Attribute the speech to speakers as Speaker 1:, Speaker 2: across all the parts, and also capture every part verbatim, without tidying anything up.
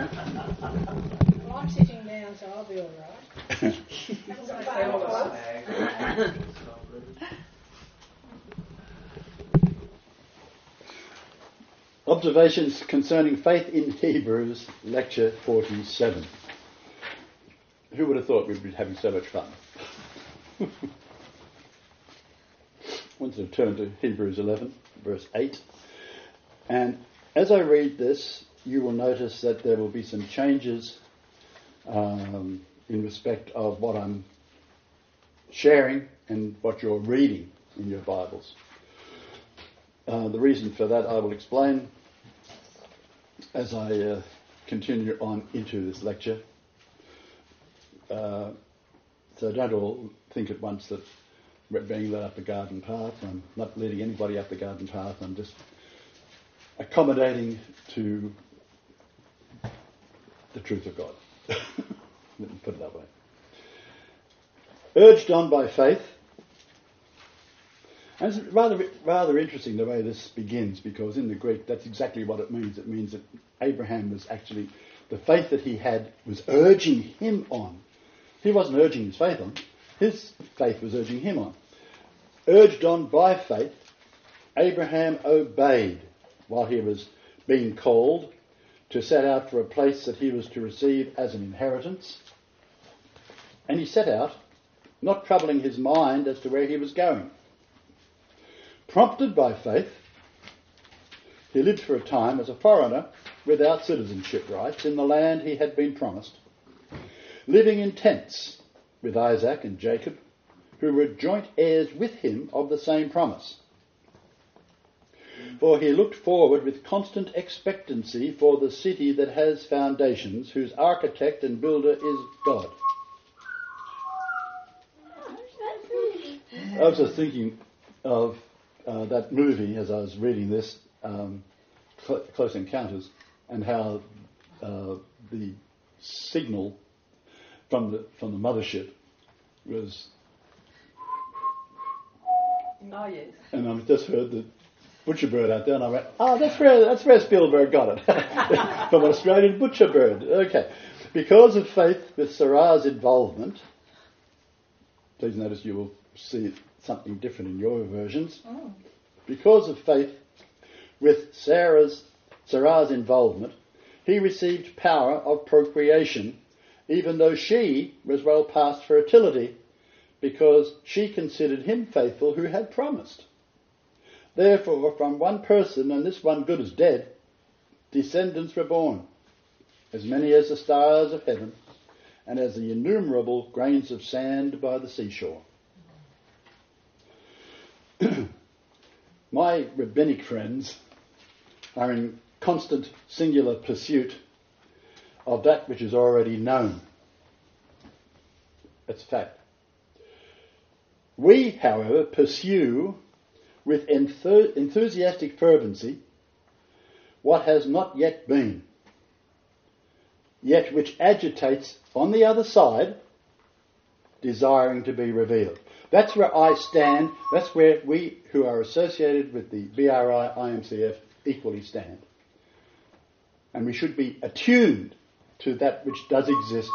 Speaker 1: Well, I'm sitting down, so I'll be all right.
Speaker 2: Observations concerning faith in Hebrews, lecture forty-seven. Who would have thought we'd be having so much fun? I want to turn to Hebrews eleven, verse eight. And as I read this, you will notice that there will be some changes um, in respect of what I'm sharing and what you're reading in your Bibles. Uh, the reason for that I will explain as I uh, continue on into this lecture. Uh, so don't all think at once that we're being led up the garden path. I'm not leading anybody up the garden path. I'm just accommodating to the truth of God. Let me put it that way. Urged on by faith. And it's rather rather interesting the way this begins, because in the Greek that's exactly what it means. It means that Abraham was actually, the faith that he had was urging him on. He wasn't urging his faith on. His faith was urging him on. Urged on by faith, Abraham obeyed while he was being called to set out for a place that he was to receive as an inheritance. And he set out, not troubling his mind as to where he was going. Prompted by faith, he lived for a time as a foreigner without citizenship rights in the land he had been promised, living in tents with Isaac and Jacob, who were joint heirs with him of the same promise. For he looked forward with constant expectancy for the city that has foundations, whose architect and builder is God. I was just thinking of uh, that movie as I was reading this, um, Cl- Close Encounters, and how uh, the signal from the from the mothership was.
Speaker 3: Oh yes.
Speaker 2: And I've just heard the butcher bird out there, and I went, "Oh, that's where that's where Spielberg got it from an Australian butcher bird." Okay, because of faith with Sarah's involvement. Please notice you will see something different in your versions.
Speaker 3: Oh.
Speaker 2: Because of faith with Sarah's Sarah's involvement, he received power of procreation, even though she was well past fertility, because she considered him faithful who had promised. Therefore, from one person, and this one good as dead, descendants were born, as many as the stars of heaven, and as the innumerable grains of sand by the seashore. My rabbinic friends are in constant singular pursuit of that which is already known. That's a fact. We, however, pursue with enth- enthusiastic fervency what has not yet been, yet which agitates on the other side, desiring to be revealed. That's where I stand. That's where we who are associated with the B R I I M C F equally stand. And we should be attuned to that which does exist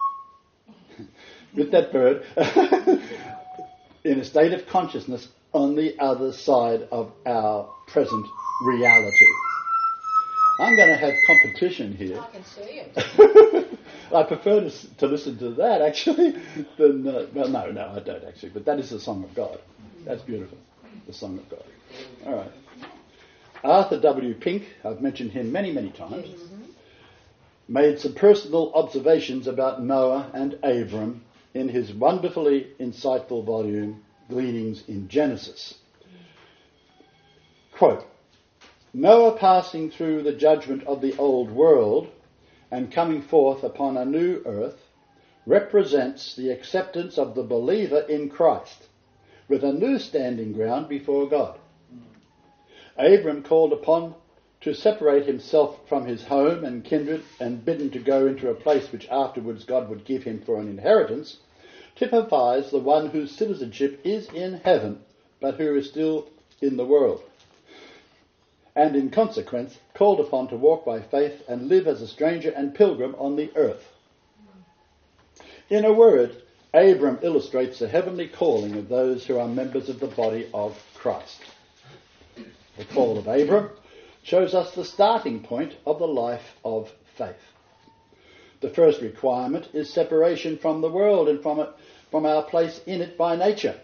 Speaker 2: with that bird in a state of consciousness on the other side of our present reality. I'm going to have competition here.
Speaker 1: I can see it.
Speaker 2: I prefer to, to listen to that, actually, than... Uh, well, no, no, I don't, actually. But that is the Song of God. That's beautiful, the Song of God. All right. Arthur W. Pink, I've mentioned him many, many times, made some personal observations about Noah and Abram in his wonderfully insightful volume, Gleanings in Genesis. Quote, Noah passing through the judgment of the old world and coming forth upon a new earth represents the acceptance of the believer in Christ with a new standing ground before God. Abram called upon to separate himself from his home and kindred and bidden to go into a place which afterwards God would give him for an inheritance, typifies the one whose citizenship is in heaven but who is still in the world, and in consequence called upon to walk by faith and live as a stranger and pilgrim on the earth. In a word, Abram illustrates the heavenly calling of those who are members of the body of Christ. The call of Abram shows us the starting point of the life of faith. The first requirement is separation from the world and from it, from our place in it by nature.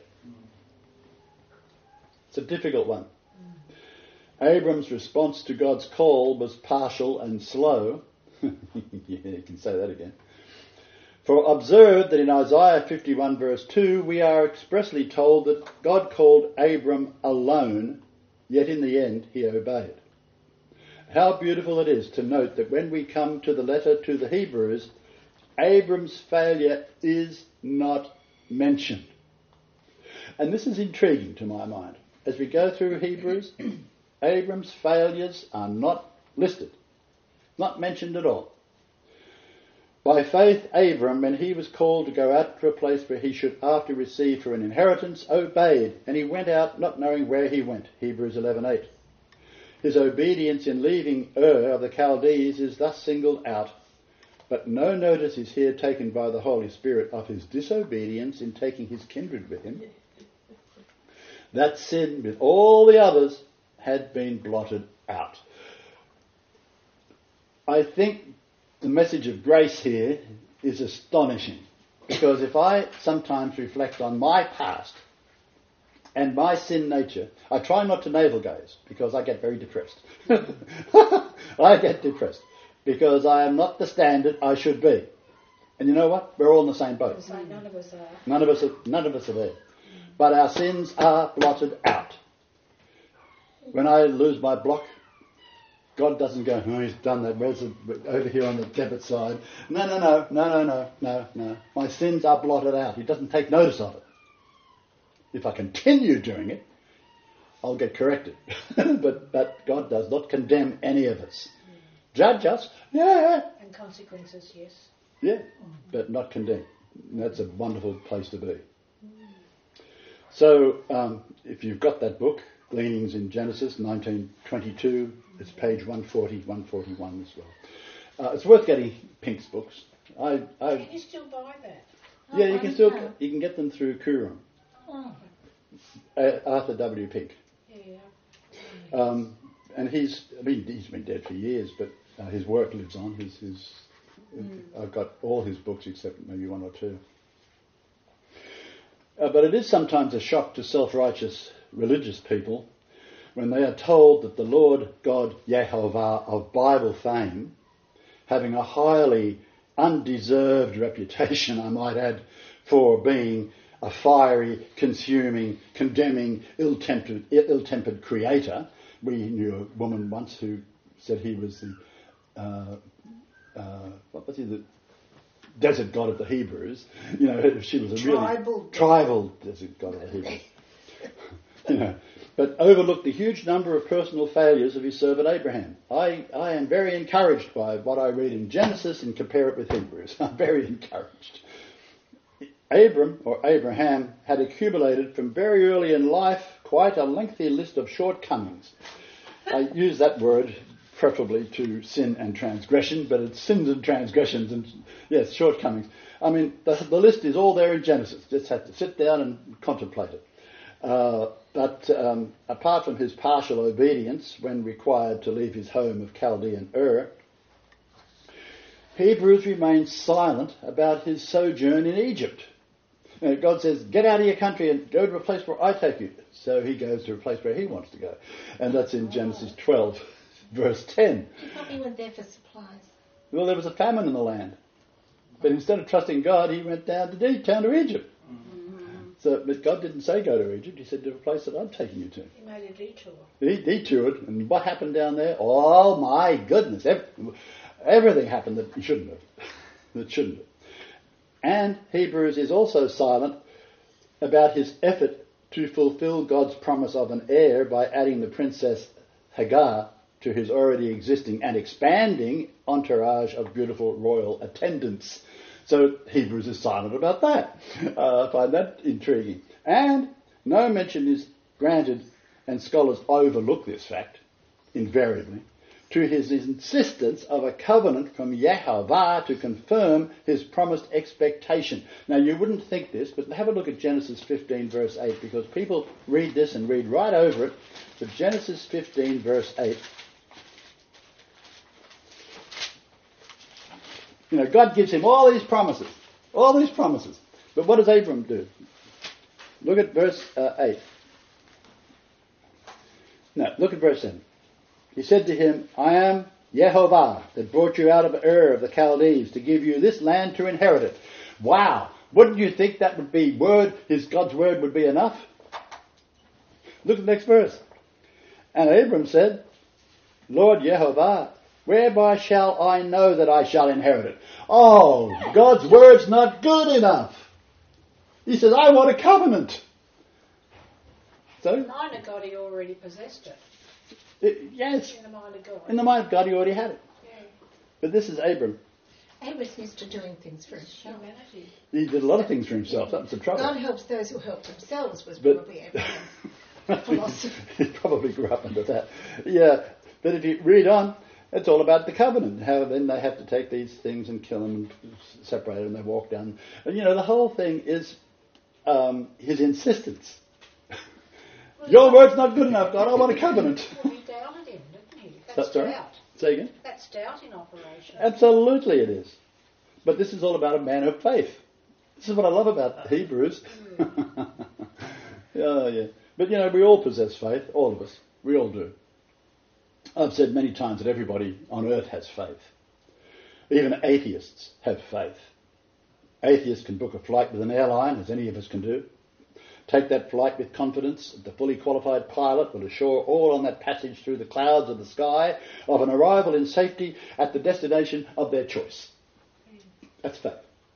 Speaker 2: It's a difficult one. Abram's response to God's call was partial and slow. Yeah, you can say that again. For observe that in Isaiah fifty-one verse two we are expressly told that God called Abram alone, yet in the end he obeyed. How beautiful it is to note that when we come to the letter to the Hebrews, Abram's failure is not mentioned. And this is intriguing to my mind. As we go through Hebrews, Abram's failures are not listed, not mentioned at all. By faith, Abram, when he was called to go out to a place where he should after receive for an inheritance, obeyed, and he went out not knowing where he went. Hebrews eleven eight. His obedience in leaving Ur of the Chaldees is thus singled out, but no notice is here taken by the Holy Spirit of his disobedience in taking his kindred with him. That sin, with all the others, had been blotted out. I think the message of grace here is astonishing, because if I sometimes reflect on my past and my sin nature, I try not to navel gaze because I get very depressed. I get depressed because I am not the standard I should be. And you know what? We're all in the same boat.
Speaker 1: Like none of us are.
Speaker 2: None of us are, none of us are there. But our sins are blotted out. When I lose my block, God doesn't go, oh, he's done that. Where's the, over here on the debit side? No, no, no, no, no, no, no, no. My sins are blotted out. He doesn't take notice of it. If I continue doing it, I'll get corrected. but, but God does not condemn any of us. Judge us, yeah.
Speaker 1: And consequences, yes.
Speaker 2: Yeah, but not condemn. And that's a wonderful place to be. So, um, if you've got that book, Gleanings in Genesis, nineteen twenty-two, it's page one forty, one forty-one as well. Uh, it's worth getting Pink's books. I, I,
Speaker 1: Can you still buy that?
Speaker 2: yeah, you can still get, you can get them through Kurum.
Speaker 1: Oh.
Speaker 2: Uh, Arthur W. Pink.
Speaker 1: Yeah.
Speaker 2: Um, and he's, I mean, he's been dead for years, but uh, his work lives on. His, his, mm. I've got all his books except maybe one or two. Uh, but it is sometimes a shock to self-righteous religious people when they are told that the Lord God Yehovah of Bible fame, having a highly undeserved reputation, I might add, for being a fiery, consuming, condemning, ill-tempered, ill-tempered creator. We knew a woman once who said he was the, uh, uh, what was he, the desert god of the Hebrews. You know, she was a
Speaker 1: tribal.
Speaker 2: really tribal desert god of the Hebrews. You know, but overlooked the huge number of personal failures of his servant Abraham. I, I am very encouraged by what I read in Genesis and compare it with Hebrews. I'm very encouraged. Abram, or Abraham, had accumulated from very early in life quite a lengthy list of shortcomings. I use that word preferably to sin and transgression, but it's sins and transgressions and, yes, shortcomings. I mean, the, the list is all there in Genesis. Just have to sit down and contemplate it. Uh, but um, apart from his partial obedience when required to leave his home of Chaldean Ur, Hebrews remains silent about his sojourn in Egypt. You know, God says, get out of your country and go to a place where I take you. So he goes to a place where he wants to go. And that's in Genesis twelve, verse ten.
Speaker 3: He probably went there for supplies.
Speaker 2: Well, there was a famine in the land. But instead of trusting God, he went down to, D- down to Egypt. So, but God didn't say go to Egypt. He said to a place that I'm taking you to.
Speaker 1: He made a detour.
Speaker 2: He detoured. And what happened down there? Oh, my goodness. Every, everything happened that he shouldn't have. that shouldn't have. And Hebrews is also silent about his effort to fulfill God's promise of an heir by adding the princess Hagar to his already existing and expanding entourage of beautiful royal attendants. So Hebrews is silent about that. Uh, I find that intriguing. And no mention is granted, and scholars overlook this fact, invariably, to his insistence of a covenant from Yehovah to confirm his promised expectation. Now you wouldn't think this, but have a look at Genesis fifteen verse eight, because people read this and read right over it. But Genesis fifteen verse eight, you know, God gives him all these promises, all these promises. But what does Abram do? Look at verse uh, eight. No, look at verse seven. He said to him, I am Yehovah that brought you out of Ur of the Chaldees to give you this land to inherit it. Wow! Wouldn't you think that would be word, his God's word would be enough? Look at the next verse. And Abram said, Lord Yehovah, whereby shall I know that I shall inherit it? Oh, God's word's not good enough. He says, I want a covenant. So,
Speaker 1: In the mind of God, he already possessed it.
Speaker 2: it, yes,
Speaker 1: In the mind of God.
Speaker 2: in the mind of God he already had it.
Speaker 1: Yeah.
Speaker 2: But this is Abram.
Speaker 3: Abram's used to doing things for himself.
Speaker 1: Humanity.
Speaker 2: He did a lot of things for himself. That was the trouble.
Speaker 3: God helps those who help themselves was
Speaker 2: But-
Speaker 3: probably Abraham. philosophy.
Speaker 2: He probably grew up under that. Yeah, but if you read on, it's all about the covenant. How then they have to take these things and kill them and separate them and they walk down. And you know, the whole thing is um, his insistence. Your word's not good enough, God. I want a covenant.
Speaker 1: Well, he doubted him, didn't he? That's
Speaker 2: That's right.
Speaker 1: doubt.
Speaker 2: Say again?
Speaker 1: That's doubt in operation.
Speaker 2: Absolutely it is. But this is all about a man of faith. This is what I love about Hebrews. Oh, yeah. But, you know, we all possess faith, all of us. We all do. I've said many times that everybody on earth has faith. Even atheists have faith. Atheists can book a flight with an airline, as any of us can do. Take that flight with confidence. The fully qualified pilot will assure all on that passage through the clouds of the sky of an arrival in safety at the destination of their choice. That's faith.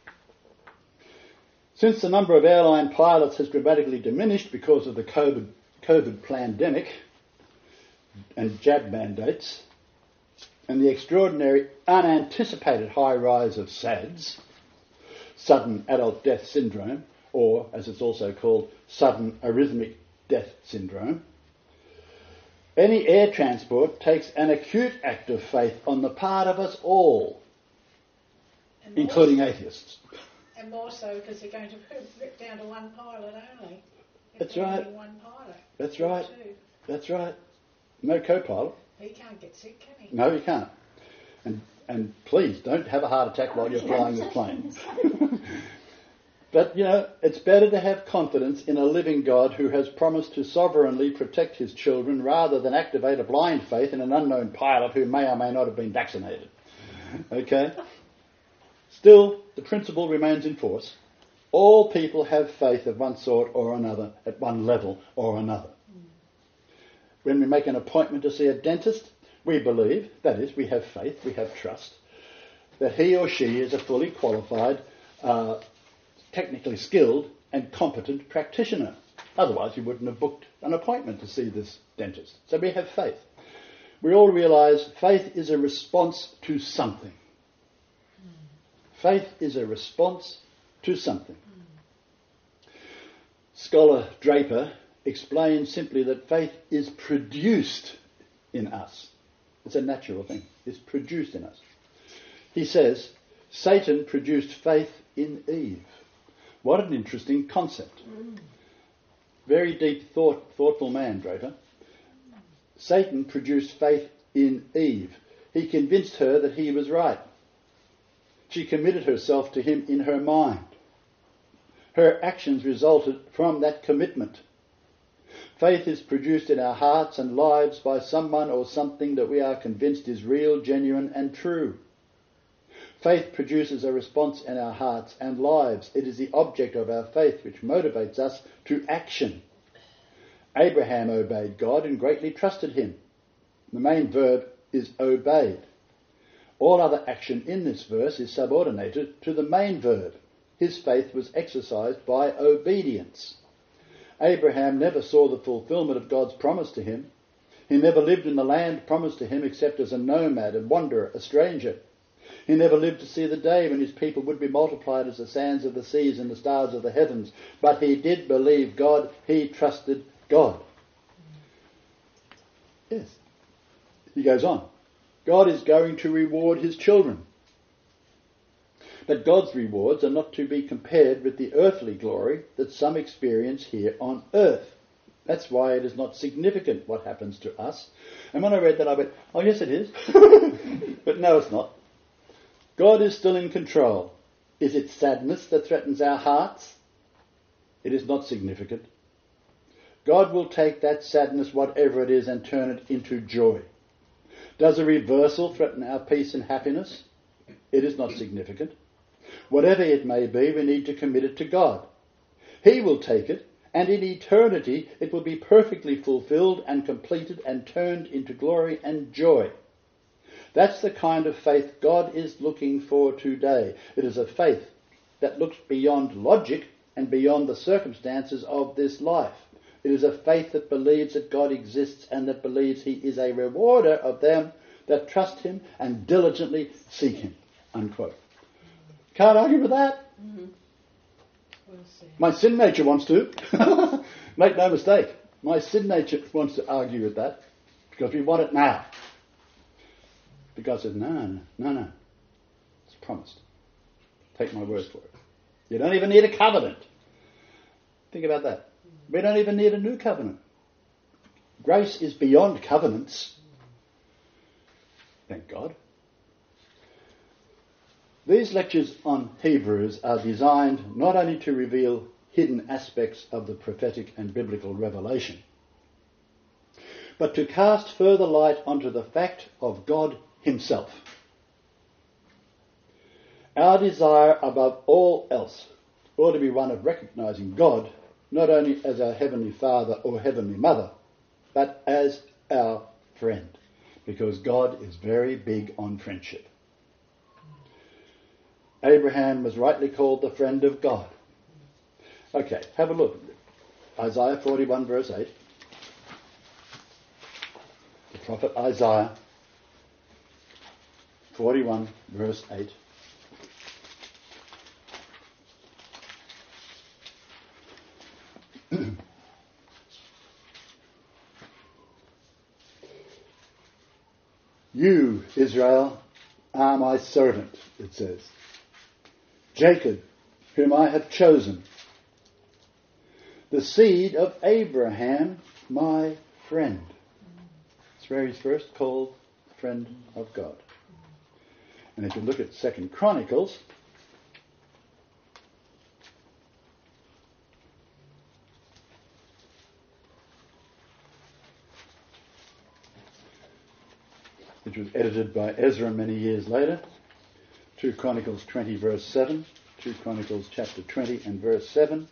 Speaker 2: Since the number of airline pilots has dramatically diminished because of the COVID, COVID pandemic and jab mandates, and the extraordinary unanticipated high rise of SADS, sudden adult death syndrome, or, as it's also called, sudden arrhythmic death syndrome, any air transport takes an acute act of faith on the part of us all,
Speaker 1: And more
Speaker 2: including
Speaker 1: so-
Speaker 2: atheists.
Speaker 1: And more so because they're going to rip down to one pilot only. If
Speaker 2: That's
Speaker 1: there's
Speaker 2: right.
Speaker 1: only one pilot.
Speaker 2: That's
Speaker 1: Or
Speaker 2: right.
Speaker 1: two.
Speaker 2: That's right. No co-pilot.
Speaker 1: He can't get sick, can he?
Speaker 2: No, you can't. And and please don't have a heart attack while you're flying the plane. But, you know, it's better to have confidence in a living God who has promised to sovereignly protect his children rather than activate a blind faith in an unknown pilot who may or may not have been vaccinated. Okay? Still, the principle remains in force. All people have faith of one sort or another, at one level or another. When we make an appointment to see a dentist, we believe, that is, we have faith, we have trust, that he or she is a fully qualified, uh, technically skilled and competent practitioner. Otherwise, you wouldn't have booked an appointment to see this dentist. So we have faith. We all realise faith is a response to something. Faith is a response to something. Scholar Draper explains simply that faith is produced in us. It's a natural thing. It's produced in us. He says, Satan produced faith in Eve. What an interesting concept. Very deep thought, thoughtful man, Draper. Satan produced faith in Eve. He convinced her that he was right. She committed herself to him in her mind. Her actions resulted from that commitment. Faith is produced in our hearts and lives by someone or something that we are convinced is real, genuine and true. Faith produces a response in our hearts and lives. It is the object of our faith which motivates us to action. Abraham obeyed God and greatly trusted him. The main verb is obeyed. All other action in this verse is subordinated to the main verb. His faith was exercised by obedience. Abraham never saw the fulfillment of God's promise to him. He never lived in the land promised to him except as a nomad, a wanderer, a stranger. He never lived to see the day when his people would be multiplied as the sands of the seas and the stars of the heavens. But he did believe God. He trusted God. Yes. He goes on. God is going to reward his children. But God's rewards are not to be compared with the earthly glory that some experience here on earth. That's why it is not significant what happens to us. And when I read that, I went, oh yes it is. But no, it's not. God is still in control. Is it sadness that threatens our hearts? It is not significant. God will take that sadness, whatever it is, and turn it into joy. Does a reversal threaten our peace and happiness? It is not significant. Whatever it may be, we need to commit it to God. He will take it, and in eternity it will be perfectly fulfilled and completed and turned into glory and joy. That's the kind of faith God is looking for today. It is a faith that looks beyond logic and beyond the circumstances of this life. It is a faith that believes that God exists and that believes he is a rewarder of them that trust him and diligently seek him. Unquote. Can't argue with that.
Speaker 1: Mm-hmm. We'll see.
Speaker 2: My sin nature wants to. Make no mistake. My sin nature wants to argue with that because we want it now. Because it says, no, no, no, no. It's promised. Take my word for it. You don't even need a covenant. Think about that. We don't even need a new covenant. Grace is beyond covenants. Thank God. These lectures on Hebrews are designed not only to reveal hidden aspects of the prophetic and biblical revelation, but to cast further light onto the fact of God himself. Our desire above all else ought to be one of recognizing God not only as our Heavenly Father or Heavenly Mother, but as our friend, because God is very big on friendship. Abraham was rightly called the friend of God. Okay, have a look. Isaiah forty-one verse eight. The prophet Isaiah forty-one verse eight. You, Israel, are my servant, it says. Jacob, whom I have chosen. The seed of Abraham, my friend. It's where he's first called friend of God. And if you look at Second Chronicles, which was edited by Ezra many years later, Second Chronicles twenty verse seven, Second Chronicles chapter twenty and verse seven.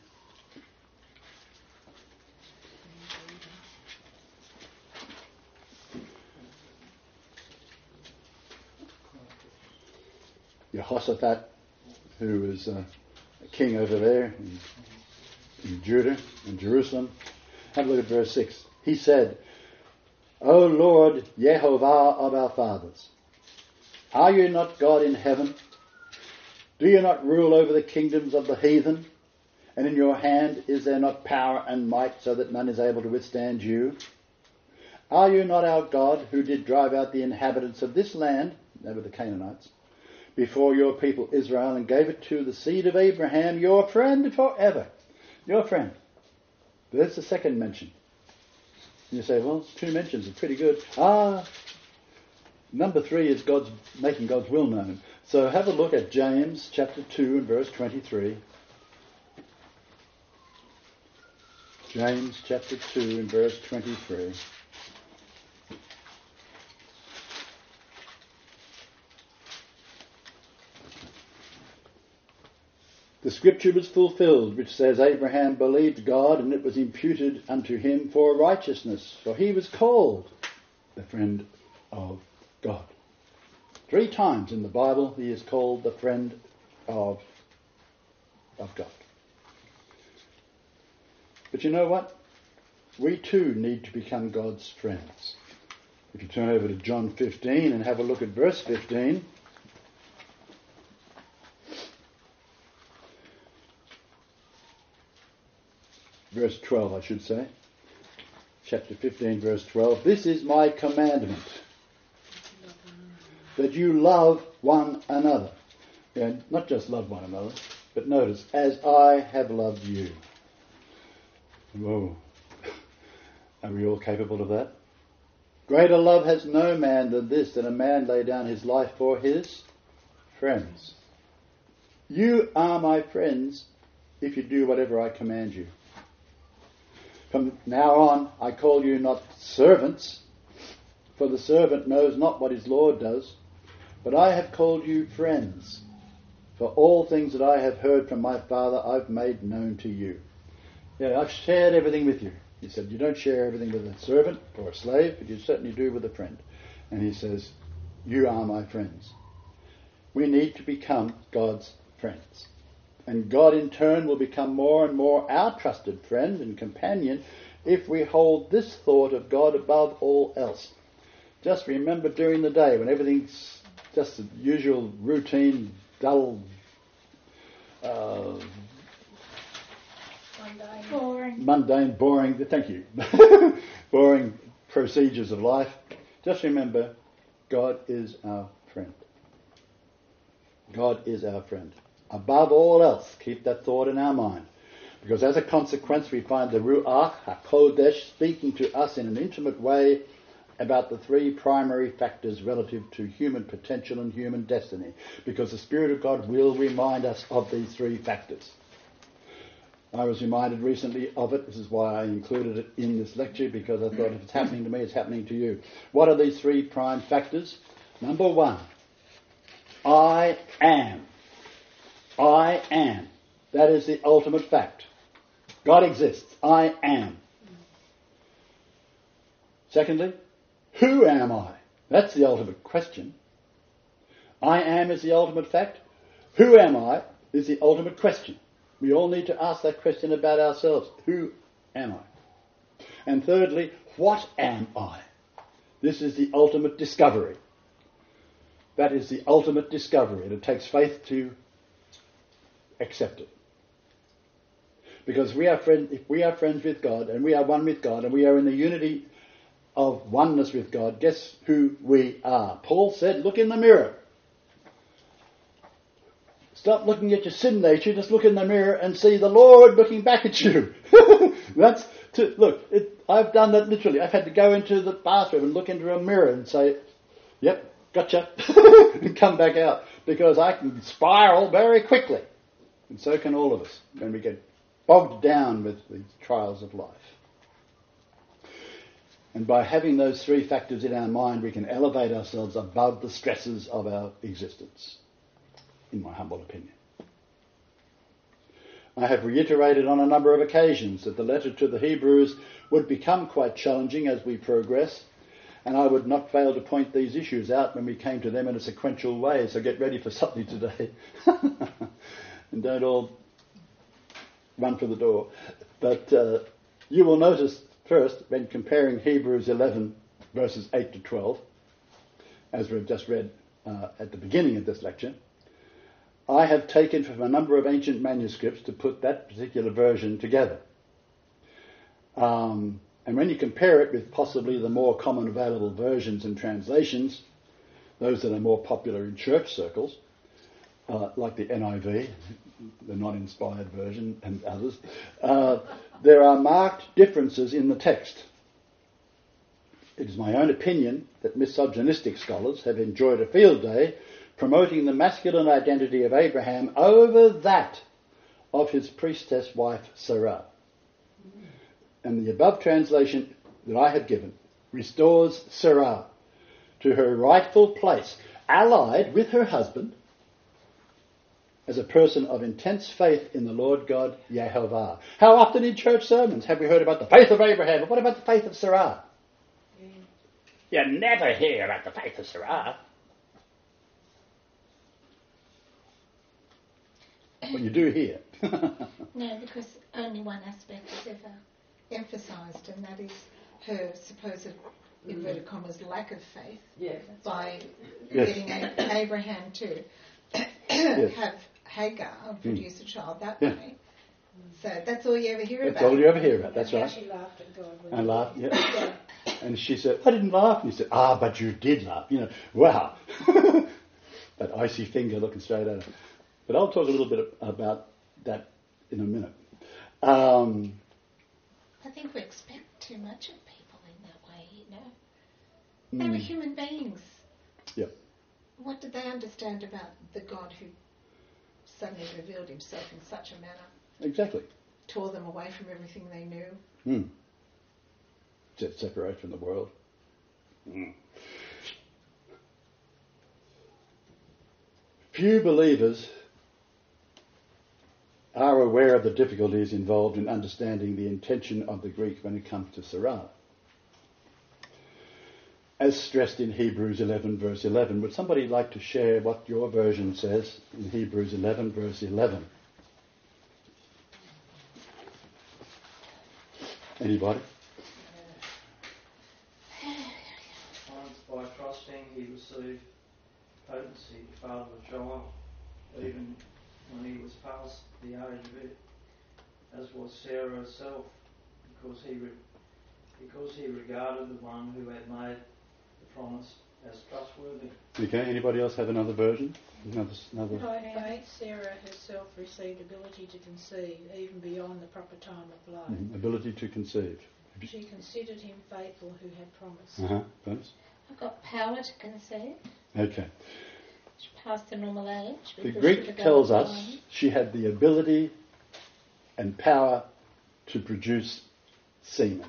Speaker 2: Jehoshaphat, who was uh, a king over there in, in Judah and Jerusalem. Have a look at verse six. He said, O Lord Yehovah of our fathers, are you not God in heaven? Do you not rule over the kingdoms of the heathen? And in your hand is there not power and might so that none is able to withstand you? Are you not our God who did drive out the inhabitants of this land, they were the Canaanites, before your people Israel and gave it to the seed of Abraham, your friend forever? Your friend. There's the second mention. And you say, well, two mentions are pretty good. Ah, number three is God's making God's will known. So have a look at James chapter two and verse twenty-three. James chapter two and verse twenty-three. The scripture was fulfilled, which says, Abraham believed God, and it was imputed unto him for righteousness. For he was called the friend of God. Three times in the Bible he is called the friend of, of God. But you know what? We too need to become God's friends. If you turn over to John fifteen and have a look at verse fifteen... Verse twelve, I should say. Chapter fifteen, verse twelve. This is my commandment. that you love one another. Yeah, not just love one another, but notice, as I have loved you. Whoa. Are we all capable of that? Greater love has no man than this, that a man lay down his life for his friends. You are my friends if you do whatever I command you. From now on, I call you not servants, for the servant knows not what his Lord does, but I have called you friends. For all things that I have heard from my Father, I've made known to you. Yeah, I've shared everything with you. He said, you don't share everything with a servant or a slave, but you certainly do with a friend. And he says, you are my friends. We need to become God's friends. And God in turn will become more and more our trusted friend and companion if we hold this thought of God above all else. Just remember during the day when everything's just the usual routine, dull, uh,
Speaker 1: Mundane.
Speaker 3: Boring.
Speaker 2: mundane, boring, thank you, boring procedures of life. Just remember, God is our friend. God is our friend. Above all else, keep that thought in our mind. Because as a consequence, we find the Ruach HaKodesh speaking to us in an intimate way about the three primary factors relative to human potential and human destiny. Because the Spirit of God will remind us of these three factors. I was reminded recently of it. This is why I included it in this lecture, because I thought if it's happening to me, it's happening to you. What are these three prime factors? Number one, I am. I am. That is the ultimate fact. God exists. I am. Secondly, who am I? That's the ultimate question. I am is the ultimate fact. Who am I is the ultimate question. We all need to ask that question about ourselves. Who am I? And thirdly, what am I? This is the ultimate discovery. That is the ultimate discovery, and it takes faith to accept it. Because we are friend, if we are friends with God, and we are one with God, and we are in the unity of oneness with God, guess who we are? Paul said, look in the mirror. Stop looking at your sin nature, just look in the mirror and see the Lord looking back at you. That's to, look, it, I've done that literally. I've had to go into the bathroom and look into a mirror and say, yep, gotcha, and come back out, because I can spiral very quickly. And so can all of us when we get bogged down with the trials of life. And by having those three factors in our mind, we can elevate ourselves above the stresses of our existence, in my humble opinion. I have reiterated on a number of occasions that the letter to the Hebrews would become quite challenging as we progress, and I would not fail to point these issues out when we came to them in a sequential way, so get ready for something today. And don't all run for the door. But uh, you will notice first, when comparing Hebrews eleven verses eight to twelve, as we've just read uh, at the beginning of this lecture, I have taken from a number of ancient manuscripts to put that particular version together. Um, and when you compare it with possibly the more common available versions and translations, those that are more popular in church circles, uh, like the N I V, the non-inspired version, and others, uh, there are marked differences in the text. It is my own opinion that misogynistic scholars have enjoyed a field day promoting the masculine identity of Abraham over that of his priestess wife Sarah. And the above translation that I have given restores Sarah to her rightful place, allied with her husband, as a person of intense faith in the Lord God Yehovah. How often in church sermons have we heard about the faith of Abraham? But what about the faith of Sarah? You never hear about the faith of Sarah. Well, you do hear.
Speaker 3: No, because only one aspect is ever emphasised, and that is her supposed, inverted commas, lack of faith
Speaker 4: Yes.
Speaker 3: by
Speaker 2: Yes.
Speaker 3: getting A- Abraham to
Speaker 2: Yes.
Speaker 3: have Hagar produce a child that
Speaker 2: Yeah.
Speaker 3: way. So that's all you ever hear
Speaker 2: That's
Speaker 3: about.
Speaker 2: all you ever hear about. That's
Speaker 1: And how
Speaker 2: right.
Speaker 1: she laughed at God. when
Speaker 2: And
Speaker 1: he-
Speaker 2: laughed, yeah. And she said, I didn't laugh. And he said, ah, but you did laugh. You know, wow. That icy finger looking straight at her. But I'll talk a little bit about that in a minute. Um,
Speaker 3: I think we expect too much of people in that way, you know. They were
Speaker 2: mm,
Speaker 3: human beings.
Speaker 2: Yep.
Speaker 3: What did they understand about the God who suddenly revealed himself in such a manner,
Speaker 2: exactly.
Speaker 3: tore them away from everything they knew?
Speaker 2: Mm. Set separate from the world. Mm. Few believers are aware of the difficulties involved in understanding the intention of the Greek when it comes to Sarah. As stressed in Hebrews eleven verse eleven, would somebody like to share what your version says in Hebrews eleven verse eleven? Anybody?
Speaker 4: Once by trusting he received potency, the father of a child, even when he was past the age of it, as was Sarah herself, because he re- because he regarded the one who had made the promise as trustworthy.
Speaker 2: Okay, anybody else have another version? Another, another.
Speaker 1: By faith, Sarah herself received ability to conceive, even beyond the proper time of life.
Speaker 2: Mhm, ability to conceive.
Speaker 1: She considered him faithful who had promised.
Speaker 2: Uh-huh, thanks.
Speaker 3: I've got power to conceive.
Speaker 2: Okay.
Speaker 3: She passed the normal age.
Speaker 2: The
Speaker 3: before she
Speaker 2: Greek
Speaker 3: could go
Speaker 2: tells
Speaker 3: to
Speaker 2: us
Speaker 3: blind.
Speaker 2: she had the ability and power to produce semen.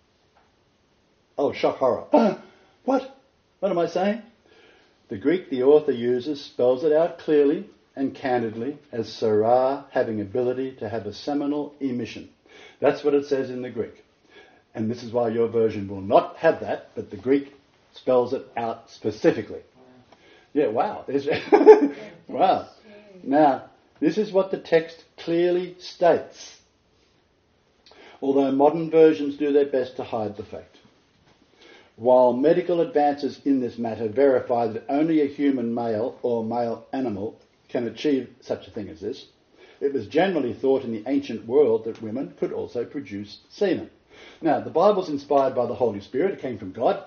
Speaker 2: Oh, shock horror. Ah, what? What am I saying? The Greek the author uses spells it out clearly and candidly as Sarah having ability to have a seminal emission. That's what it says in the Greek. And this is why your version will not have that, but the Greek spells it out specifically. Yeah, wow. Wow. Now, this is what the text clearly states, although modern versions do their best to hide the fact. While medical advances in this matter verify that only a human male or male animal can achieve such a thing as this, it was generally thought in the ancient world that women could also produce semen. Now, the Bible's inspired by the Holy Spirit. It came from God.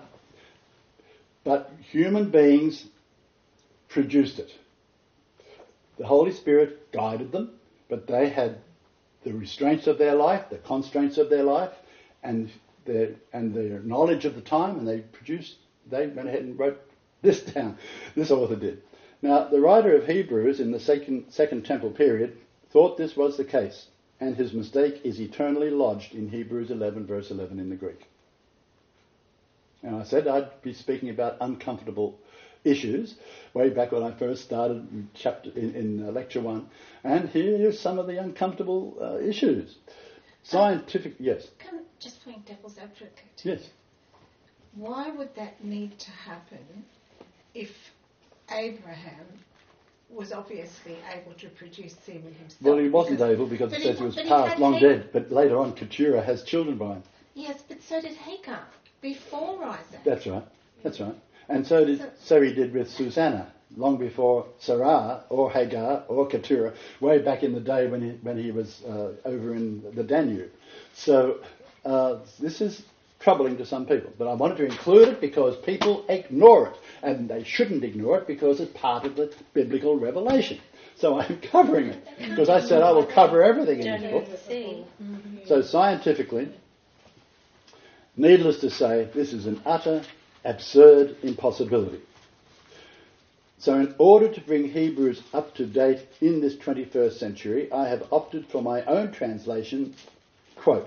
Speaker 2: But human beings produced it. The Holy Spirit guided them, but they had the restraints of their life, the constraints of their life, and their and their knowledge of the time, and they produced, they went ahead and wrote this down. This author did. Now, the writer of Hebrews in the second, second temple period thought this was the case, and his mistake is eternally lodged in Hebrews eleven verse eleven in the Greek. And I said I'd be speaking about uncomfortable issues way back when I first started in, chapter, in, in uh, lecture one, and here's some of the uncomfortable uh, issues. Scientific, yes,
Speaker 3: Can I just playing devil's advocate.
Speaker 2: yes.
Speaker 3: Why would that need to happen if Abraham was obviously able to produce semen himself?
Speaker 2: Well, he wasn't
Speaker 3: Because-
Speaker 2: able because
Speaker 3: but
Speaker 2: it
Speaker 3: he
Speaker 2: says he
Speaker 3: wa-
Speaker 2: was
Speaker 3: but he
Speaker 2: past,
Speaker 3: had
Speaker 2: long
Speaker 3: Hagar.
Speaker 2: dead, but later on Keturah has children by him.
Speaker 3: Yes, but so did Hagar before Isaac.
Speaker 2: That's right, that's right. And so did
Speaker 3: So-
Speaker 2: so he did with Susanna, long before Sarah or Hagar or Keturah, way back in the day when he when he was uh, over in the Danube. So uh, this is troubling to some people, but I wanted to include it because people ignore it, and they shouldn't ignore it because it's part of the biblical revelation. So I'm covering it because I said I will cover everything in this book.
Speaker 3: See,
Speaker 2: So scientifically, needless to say, this is an utter, absurd impossibility. So in order to bring Hebrews up to date in this twenty-first century, I have opted for my own translation, quote,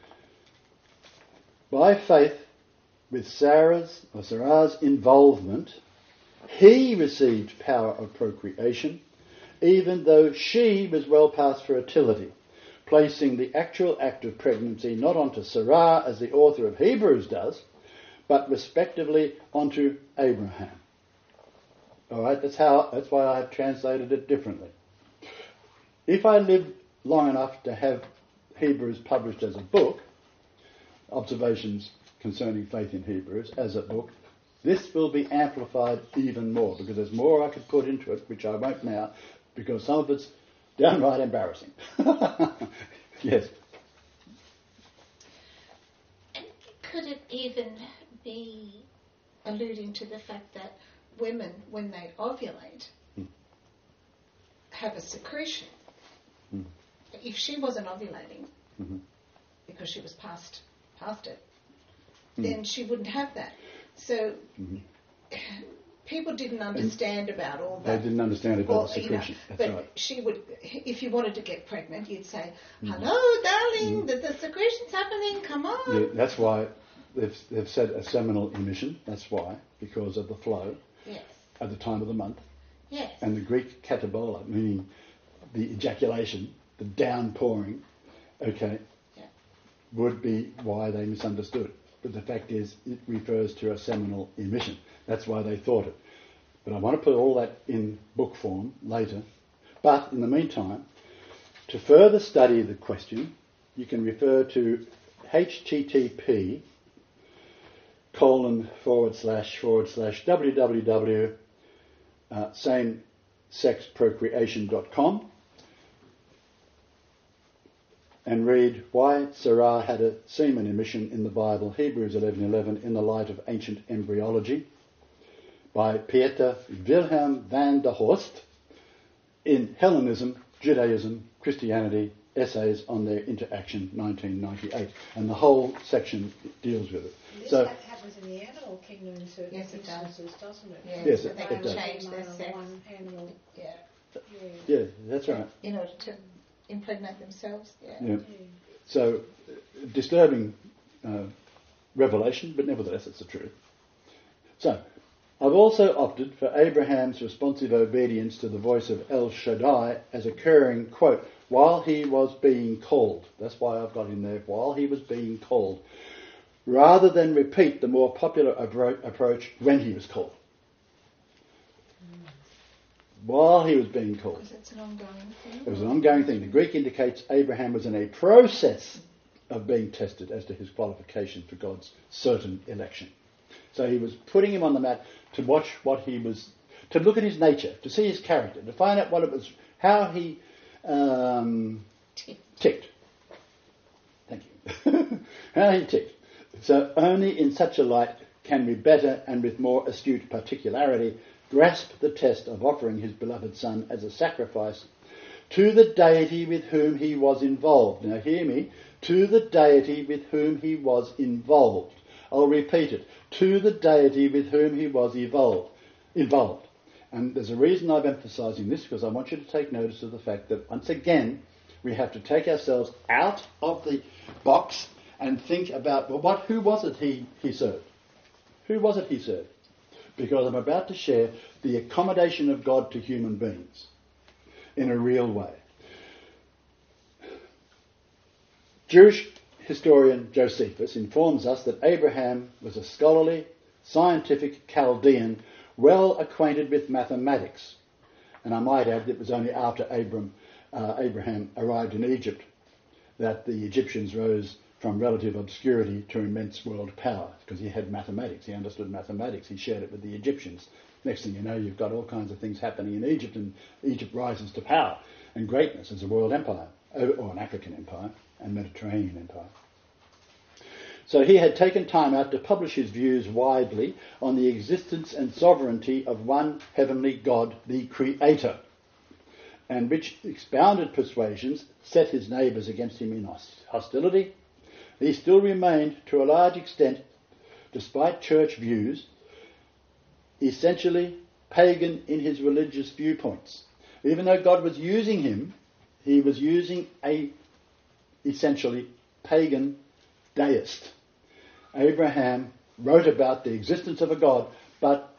Speaker 2: by faith, with Sarah's or Sarah's involvement, he received power of procreation, even though she was well past fertility, placing the actual act of pregnancy not onto Sarah, as the author of Hebrews does, but respectively onto Abraham. All right, that's how. That's why I have translated it differently. If I live long enough to have Hebrews published as a book, Observations Concerning Faith in Hebrews, as a book, this will be amplified even more because there's more I could put into it, which I won't now, because some of it's Downright embarrassing. Yes.
Speaker 3: Could it even be alluding to the fact that women, when they ovulate,
Speaker 2: mm.
Speaker 3: have a secretion?
Speaker 2: Mm.
Speaker 3: If she wasn't ovulating,
Speaker 2: mm-hmm.
Speaker 3: because she was past past it,
Speaker 2: mm.
Speaker 3: then she wouldn't have that. So
Speaker 2: mm-hmm.
Speaker 3: people didn't understand and about all
Speaker 2: they
Speaker 3: that.
Speaker 2: They didn't understand about
Speaker 3: or,
Speaker 2: the secretion.
Speaker 3: You know,
Speaker 2: That's
Speaker 3: but
Speaker 2: right.
Speaker 3: she would, if you wanted to get pregnant, you'd say,
Speaker 2: Mm-hmm.
Speaker 3: "Hello, darling,
Speaker 2: Mm-hmm.
Speaker 3: the, the secretion's happening. Come on."
Speaker 2: Yeah, that's why they've, they've said a seminal emission. That's why, because of the flow
Speaker 3: Yes.
Speaker 2: at the time of the month.
Speaker 3: Yes.
Speaker 2: And the Greek katabola, meaning the ejaculation, the downpouring, okay,
Speaker 3: Yeah.
Speaker 2: would be why they misunderstood. But the fact is, it refers to a seminal emission. That's why they thought it. But I want to put all that in book form later. But in the meantime, to further study the question, you can refer to http colon forward slash forward slash www uh, same sex procreation dot com and read why Sarah had a semen emission in the Bible, Hebrews eleven eleven, in the light of ancient embryology, by Pieter Wilhelm van der Horst in Hellenism, Judaism, Christianity, Essays on Their Interaction, nineteen ninety-eight. And the whole section deals with it.
Speaker 1: This
Speaker 2: so,
Speaker 1: ha- happens in the animal kingdom in certain
Speaker 3: Yes, it does.
Speaker 1: instances, doesn't it?
Speaker 3: Yeah,
Speaker 2: Yes,
Speaker 3: so
Speaker 2: it-
Speaker 3: they
Speaker 2: it
Speaker 3: can
Speaker 2: does.
Speaker 3: change their
Speaker 1: Male,
Speaker 3: sex.
Speaker 1: One animal.
Speaker 3: Yeah.
Speaker 1: Yeah.
Speaker 2: yeah, that's right.
Speaker 3: In order to impregnate themselves. Yeah.
Speaker 2: Yeah.
Speaker 1: Yeah.
Speaker 2: So, uh, disturbing uh, revelation, but nevertheless it's the truth. So, I've also opted for Abraham's responsive obedience to the voice of El Shaddai as occurring, quote, while he was being called. That's why I've got in there, while he was being called, rather than repeat the more popular abro- approach when he was called. While he was being called.
Speaker 3: Because it's an ongoing thing.
Speaker 2: It was an ongoing thing. The Greek indicates Abraham was in a process of being tested as to his qualification for God's certain election. So he was putting him on the mat to watch what he was, to look at his nature, to see his character, to find out what it was, how he um, ticked. Thank you. How he ticked. So only in such a light can we better and with more astute particularity grasp the test of offering his beloved son as a sacrifice to the deity with whom he was involved. Now hear me, to the deity with whom he was involved. I'll repeat it, to the deity with whom he was evolved, involved. And there's a reason I'm emphasising this, because I want you to take notice of the fact that once again we have to take ourselves out of the box and think about, well, what, who was it he, he served? Who was it he served? Because I'm about to share the accommodation of God to human beings in a real way. Jewish historian Josephus informs us that Abraham was a scholarly, scientific Chaldean, well acquainted with mathematics. And I might add that it was only after Abram, uh, Abraham arrived in Egypt that the Egyptians rose from relative obscurity to immense world power, because he had mathematics, he understood mathematics, he shared it with the Egyptians. Next thing you know, you've got all kinds of things happening in Egypt, and Egypt rises to power and greatness as a world empire, or an African empire and Mediterranean empire. So he had taken time out to publish his views widely on the existence and sovereignty of one heavenly God, the Creator, and which expounded persuasions set his neighbours against him in hostility. He still remained, to a large extent, despite church views, essentially pagan in his religious viewpoints. Even though God was using him, he was using a essentially pagan deist. Abraham wrote about the existence of a God, but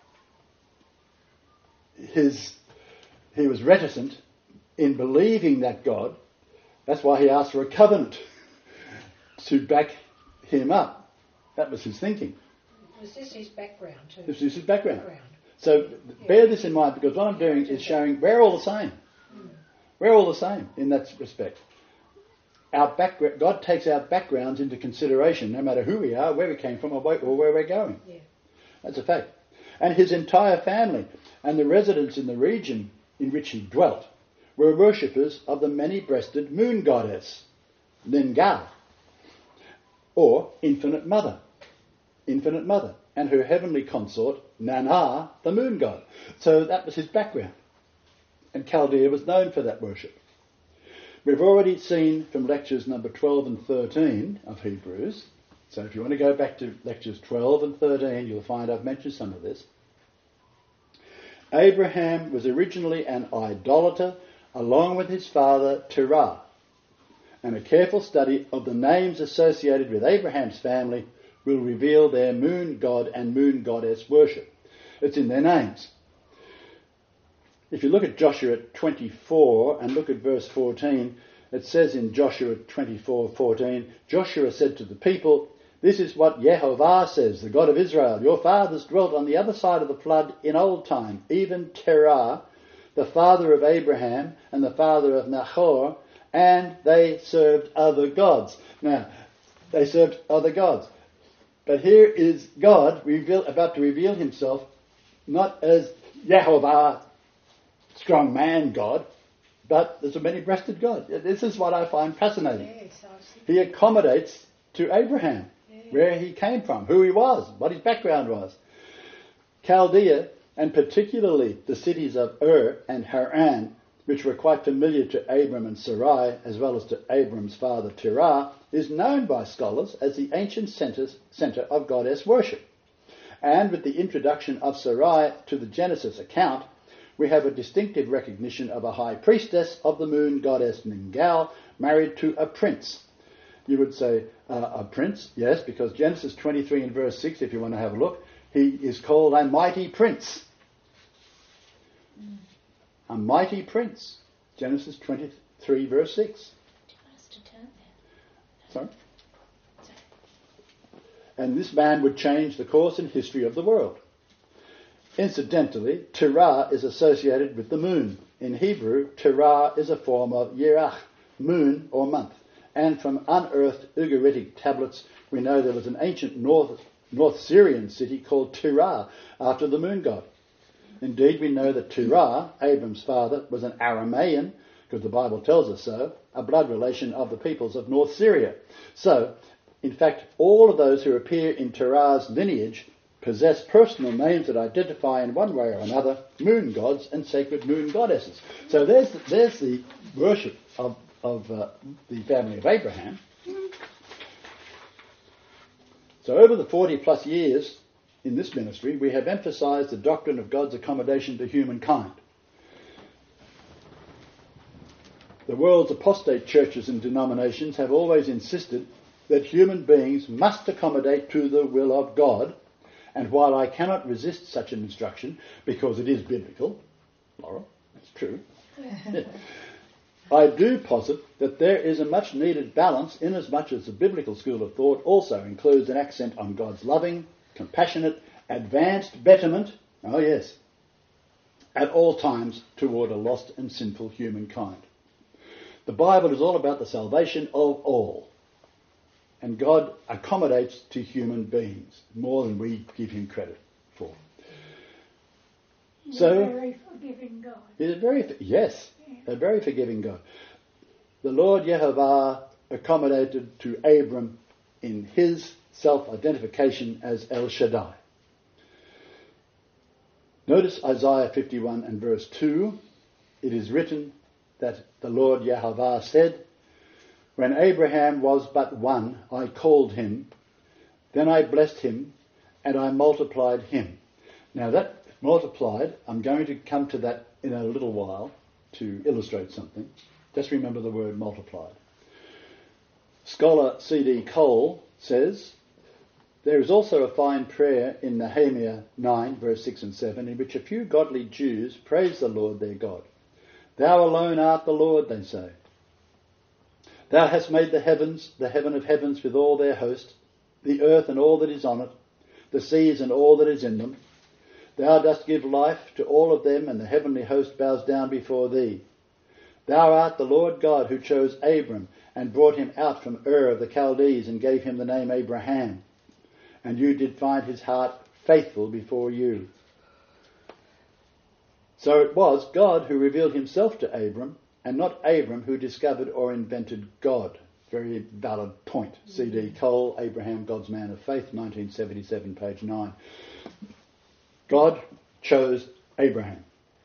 Speaker 2: his he was reticent in believing that God. That's why he asked for a covenant to back him up. That was his thinking.
Speaker 1: Was this his background too?
Speaker 2: This is his background.
Speaker 1: Background.
Speaker 2: So bear this in mind, because what I'm doing is showing we're all the same. We're all the same in that respect. Our background, God takes our backgrounds into consideration, no matter who we are, where we came from, or where we're going.
Speaker 1: Yeah.
Speaker 2: That's a fact. And his entire family and the residents in the region in which he dwelt were worshippers of the many-breasted moon goddess, Ningal, or Infinite Mother, Infinite Mother, and her heavenly consort, Nannar, the moon god. So that was his background. And Chaldea was known for that worship. We've already seen from lectures number twelve and thirteen of Hebrews, so if you want to go back to lectures twelve and thirteen, you'll find I've mentioned some of this. Abraham was originally an idolater along with his father Terah, and a careful study of the names associated with Abraham's family will reveal their moon god and moon goddess worship. It's in their names. If you look at Joshua twenty-four and look at verse fourteen, it says in Joshua twenty-four fourteen, Joshua said to the people, "This is what Yehovah says, the God of Israel. Your fathers dwelt on the other side of the flood in old time, even Terah, the father of Abraham and the father of Nahor, and they served other gods." Now, they served other gods. But here is God reveal, about to reveal himself not as Yehovah, strong man God, but as a many-breasted God. This is what I find fascinating.
Speaker 1: Yes, I see.
Speaker 2: He accommodates to Abraham,
Speaker 1: Yeah.
Speaker 2: where he came from, who he was, what his background was. Chaldea, and particularly the cities of Ur and Haran, which were quite familiar to Abram and Sarai, as well as to Abram's father Terah, is known by scholars as the ancient centers, centre of goddess worship. And with the introduction of Sarai to the Genesis account, we have a distinctive recognition of a high priestess of the moon goddess Ningal, married to a prince. You would say, uh, a prince? Yes, because Genesis twenty-three and verse six, if you want to have a look, he is called a mighty prince. Mm. A mighty prince. Genesis twenty-three verse six.
Speaker 5: Do you want us to turn there?
Speaker 2: Sorry? And this man would change the course and history of the world. Incidentally, Terah is associated with the moon. In Hebrew, Terah is a form of Yerach, moon or month. And from unearthed Ugaritic tablets, we know there was an ancient North, North Syrian city called Terah, after the moon god. Indeed, we know that Terah, Abram's father, was an Aramaean, because the Bible tells us so, a blood relation of the peoples of North Syria. So, in fact, all of those who appear in Terah's lineage possess personal names that identify in one way or another moon gods and sacred moon goddesses. So there's the, there's the worship of, of uh, the family of Abraham. So over the forty plus years in this ministry, we have emphasised the doctrine of God's accommodation to humankind. The world's apostate churches and denominations have always insisted that human beings must accommodate to the will of God. And while I cannot resist such an instruction, because it is biblical, Laurel, that's true, yeah, I do posit that there is a much needed balance, inasmuch as the biblical school of thought also includes an accent on God's loving, compassionate, advanced betterment, oh yes, at all times toward a lost and sinful humankind. The Bible is all about the salvation of all. And God accommodates to human beings more than we give him credit for.
Speaker 5: He's
Speaker 2: So,
Speaker 5: a very forgiving God.
Speaker 2: He's a very, yes, a very forgiving God. The Lord Yehovah accommodated to Abram in his self-identification as El Shaddai. Notice Isaiah fifty-one and verse two. It is written that the Lord Yehovah said, "When Abraham was but one, I called him, then I blessed him, and I multiplied him." Now that multiplied, I'm going to come to that in a little while to illustrate something. Just remember the word multiplied. Scholar C D Cole says, there is also a fine prayer in Nehemiah nine, verse six and seven, in which a few godly Jews praise the Lord their God. "Thou alone art the Lord," they say. "Thou hast made the heavens, the heaven of heavens with all their host, the earth and all that is on it, the seas and all that is in them. Thou dost give life to all of them, and the heavenly host bows down before thee. Thou art the Lord God who chose Abram and brought him out from Ur of the Chaldees and gave him the name Abraham. And you did find his heart faithful before you." So it was God who revealed himself to Abram and not Abram who discovered or invented God. Very valid point. C D Cole, Abraham, God's Man of Faith, nineteen seventy-seven, page nine. God chose Abraham.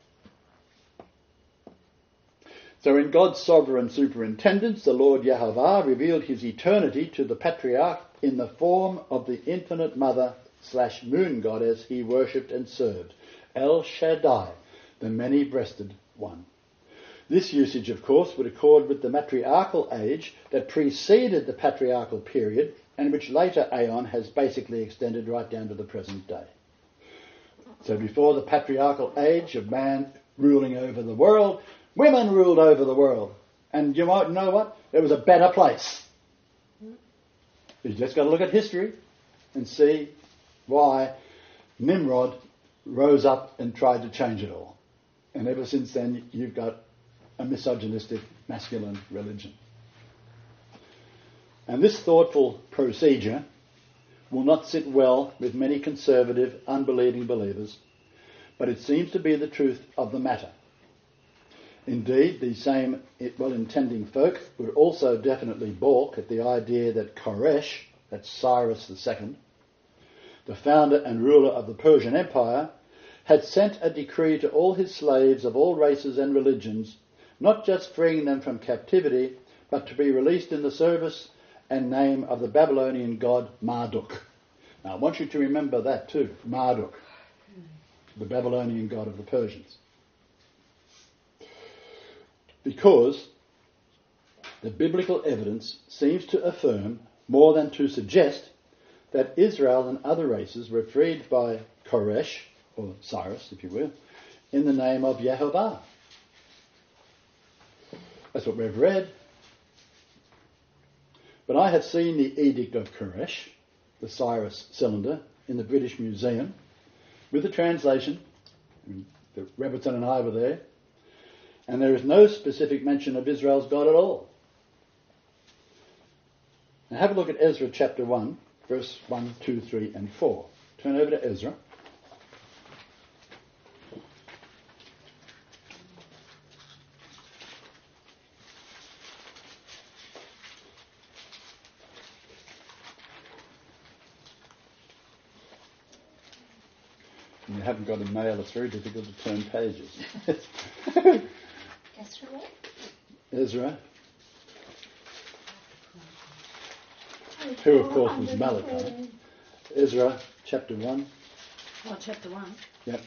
Speaker 2: So in God's sovereign superintendence, the Lord Yehovah revealed his eternity to the patriarch in the form of the infinite mother slash moon goddess he worshipped and served, El Shaddai, the many-breasted one. This usage, of course, would accord with the matriarchal age that preceded the patriarchal period and which later aeon has basically extended right down to the present day. So before the patriarchal age of man ruling over the world, women ruled over the world. And you might know what? It was a better place. You just got to look at history and see why Nimrod rose up and tried to change it all. And ever since then, you've got a misogynistic masculine religion. And this thoughtful procedure will not sit well with many conservative, unbelieving believers, but it seems to be the truth of the matter. Indeed, these same well-intending folk would also definitely balk at the idea that Koresh, that's Cyrus the Second, the founder and ruler of the Persian Empire, had sent a decree to all his slaves of all races and religions, not just freeing them from captivity, but to be released in the service and name of the Babylonian god Marduk. Now I want you to remember that too, Marduk, the Babylonian god of the Persians. Because the biblical evidence seems to affirm, more than to suggest, that Israel and other races were freed by Koresh, or Cyrus if you will, in the name of Yehovah. That's what we've read. But I have seen the Edict of Koresh, the Cyrus cylinder, in the British Museum, with the translation. The Rebbitzin and I were there. And there is no specific mention of Israel's God at all. Now have a look at Ezra chapter one, verse one, two, three and four. Turn over to Ezra. You haven't got a mail, it's very difficult to turn pages.
Speaker 5: Ezra what?
Speaker 2: Ezra, who of course was Malachi. Ezra chapter one.
Speaker 1: Oh, chapter one.
Speaker 2: Yep.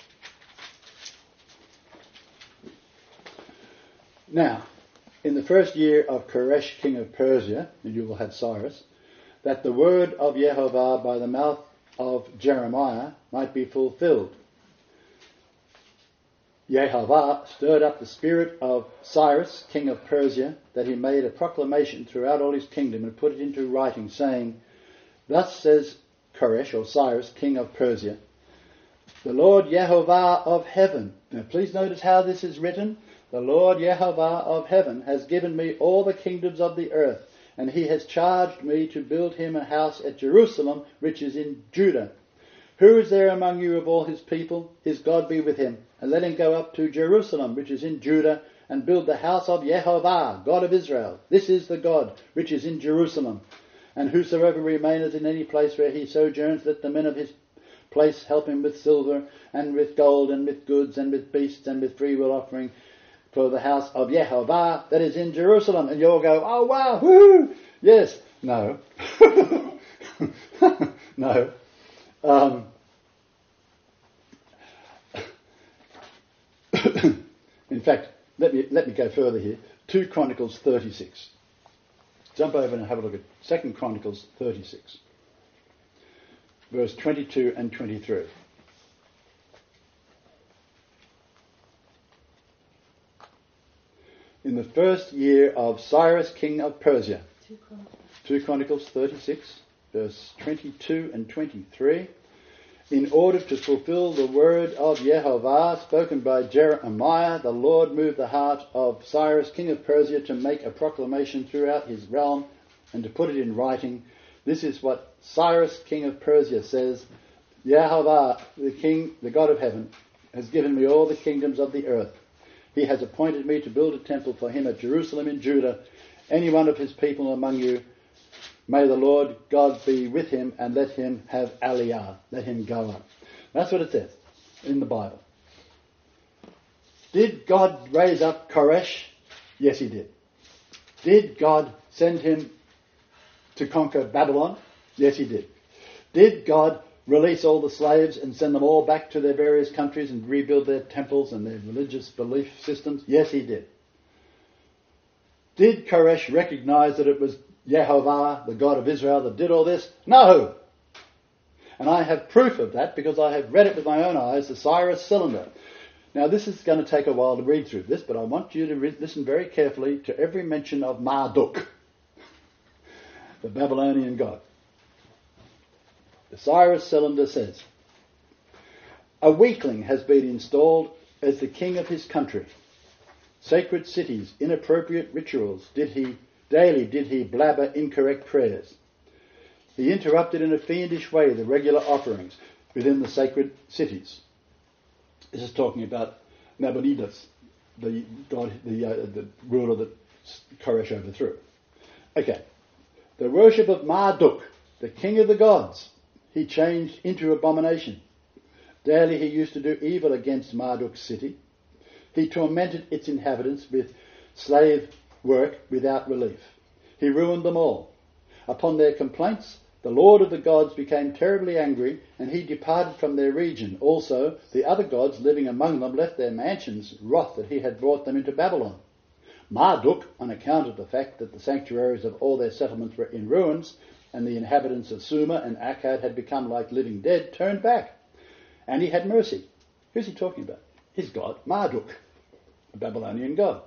Speaker 2: Now, in the first year of Koresh, king of Persia, and you will have Cyrus, that the word of Yehovah by the mouth of Jeremiah might be fulfilled. Yehovah stirred up the spirit of Cyrus, king of Persia, that he made a proclamation throughout all his kingdom and put it into writing, saying, Thus says Koresh, or Cyrus, king of Persia, the Lord Yehovah of heaven. Now please notice how this is written. The Lord Yehovah of heaven has given me all the kingdoms of the earth, and he has charged me to build him a house at Jerusalem, which is in Judah. Who is there among you of all his people? His God be with him. And let him go up to Jerusalem, which is in Judah, and build the house of Yehovah, God of Israel. This is the God which is in Jerusalem. And whosoever remaineth in any place where he sojourns, let the men of his place help him with silver, and with gold, and with goods, and with beasts, and with freewill offering, for the house of Yehovah that is in Jerusalem. And you'll go, oh wow, woo! Yes. No. no. Um, in fact, let me let me go further here. Two Chronicles thirty-six. Jump over and have a look at Second Chronicles thirty-six, verse twenty-two and twenty-three. In the first year of Cyrus, king of Persia.
Speaker 1: Two Chronicles.
Speaker 2: Two Chronicles thirty-six, verse twenty-two and twenty-three. In order to fulfill the word of Yehovah spoken by Jeremiah, the Lord moved the heart of Cyrus, king of Persia, to make a proclamation throughout his realm and to put it in writing. This is what Cyrus, king of Persia, says. Yehovah, the king, the God of heaven, has given me all the kingdoms of the earth, He has appointed me to build a temple for him at Jerusalem in Judah. Any one of his people among you, may the Lord God be with him, and let him have aliyah. Let him go up. That's what it says in the Bible. Did God raise up Koresh? Yes, he did. Did God send him to conquer Babylon? Yes, he did. Did God release all the slaves and send them all back to their various countries and rebuild their temples and their religious belief systems? Yes, he did. Did Koresh recognize that it was Yehovah, the God of Israel, that did all this? No! And I have proof of that because I have read it with my own eyes, the Cyrus cylinder. Now, this is going to take a while to read through this, but I want you to re- listen very carefully to every mention of Marduk, the Babylonian god. The Cyrus cylinder says, a weakling has been installed as the king of his country. Sacred cities, inappropriate rituals, did he daily did he blabber incorrect prayers. He interrupted in a fiendish way the regular offerings within the sacred cities. This is talking about Nabonidus, the god, the, uh, the ruler that Koresh overthrew. Okay, the worship of Marduk, the king of the gods, he changed into abomination. Daily he used to do evil against Marduk's city. He tormented its inhabitants with slave work without relief. He ruined them all. Upon their complaints, the Lord of the gods became terribly angry, and he departed from their region. Also, the other gods living among them left their mansions, wroth that he had brought them into Babylon. Marduk, on account of the fact that the sanctuaries of all their settlements were in ruins, and the inhabitants of Sumer and Akkad had become like living dead, turned back. And he had mercy. Who's he talking about? His god, Marduk, the Babylonian god.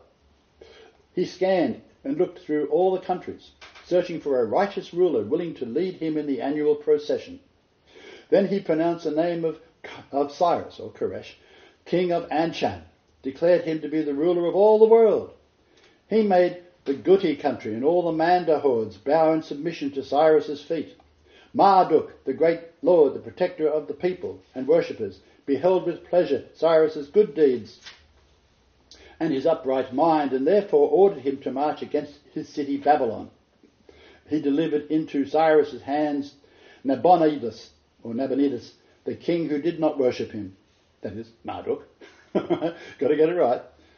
Speaker 2: He scanned and looked through all the countries, searching for a righteous ruler willing to lead him in the annual procession. Then he pronounced the name of, of Cyrus, or Koresh, king of Anshan, declared him to be the ruler of all the world. He made the Guti country and all the Manda hordes bow in submission to Cyrus's feet. Marduk, the great lord, the protector of the people and worshippers, beheld with pleasure Cyrus's good deeds and his upright mind, and therefore ordered him to march against his city Babylon. He delivered into Cyrus's hands Nabonidus, or Nabonidus, the king who did not worship him. That is, Marduk. Got to get it right.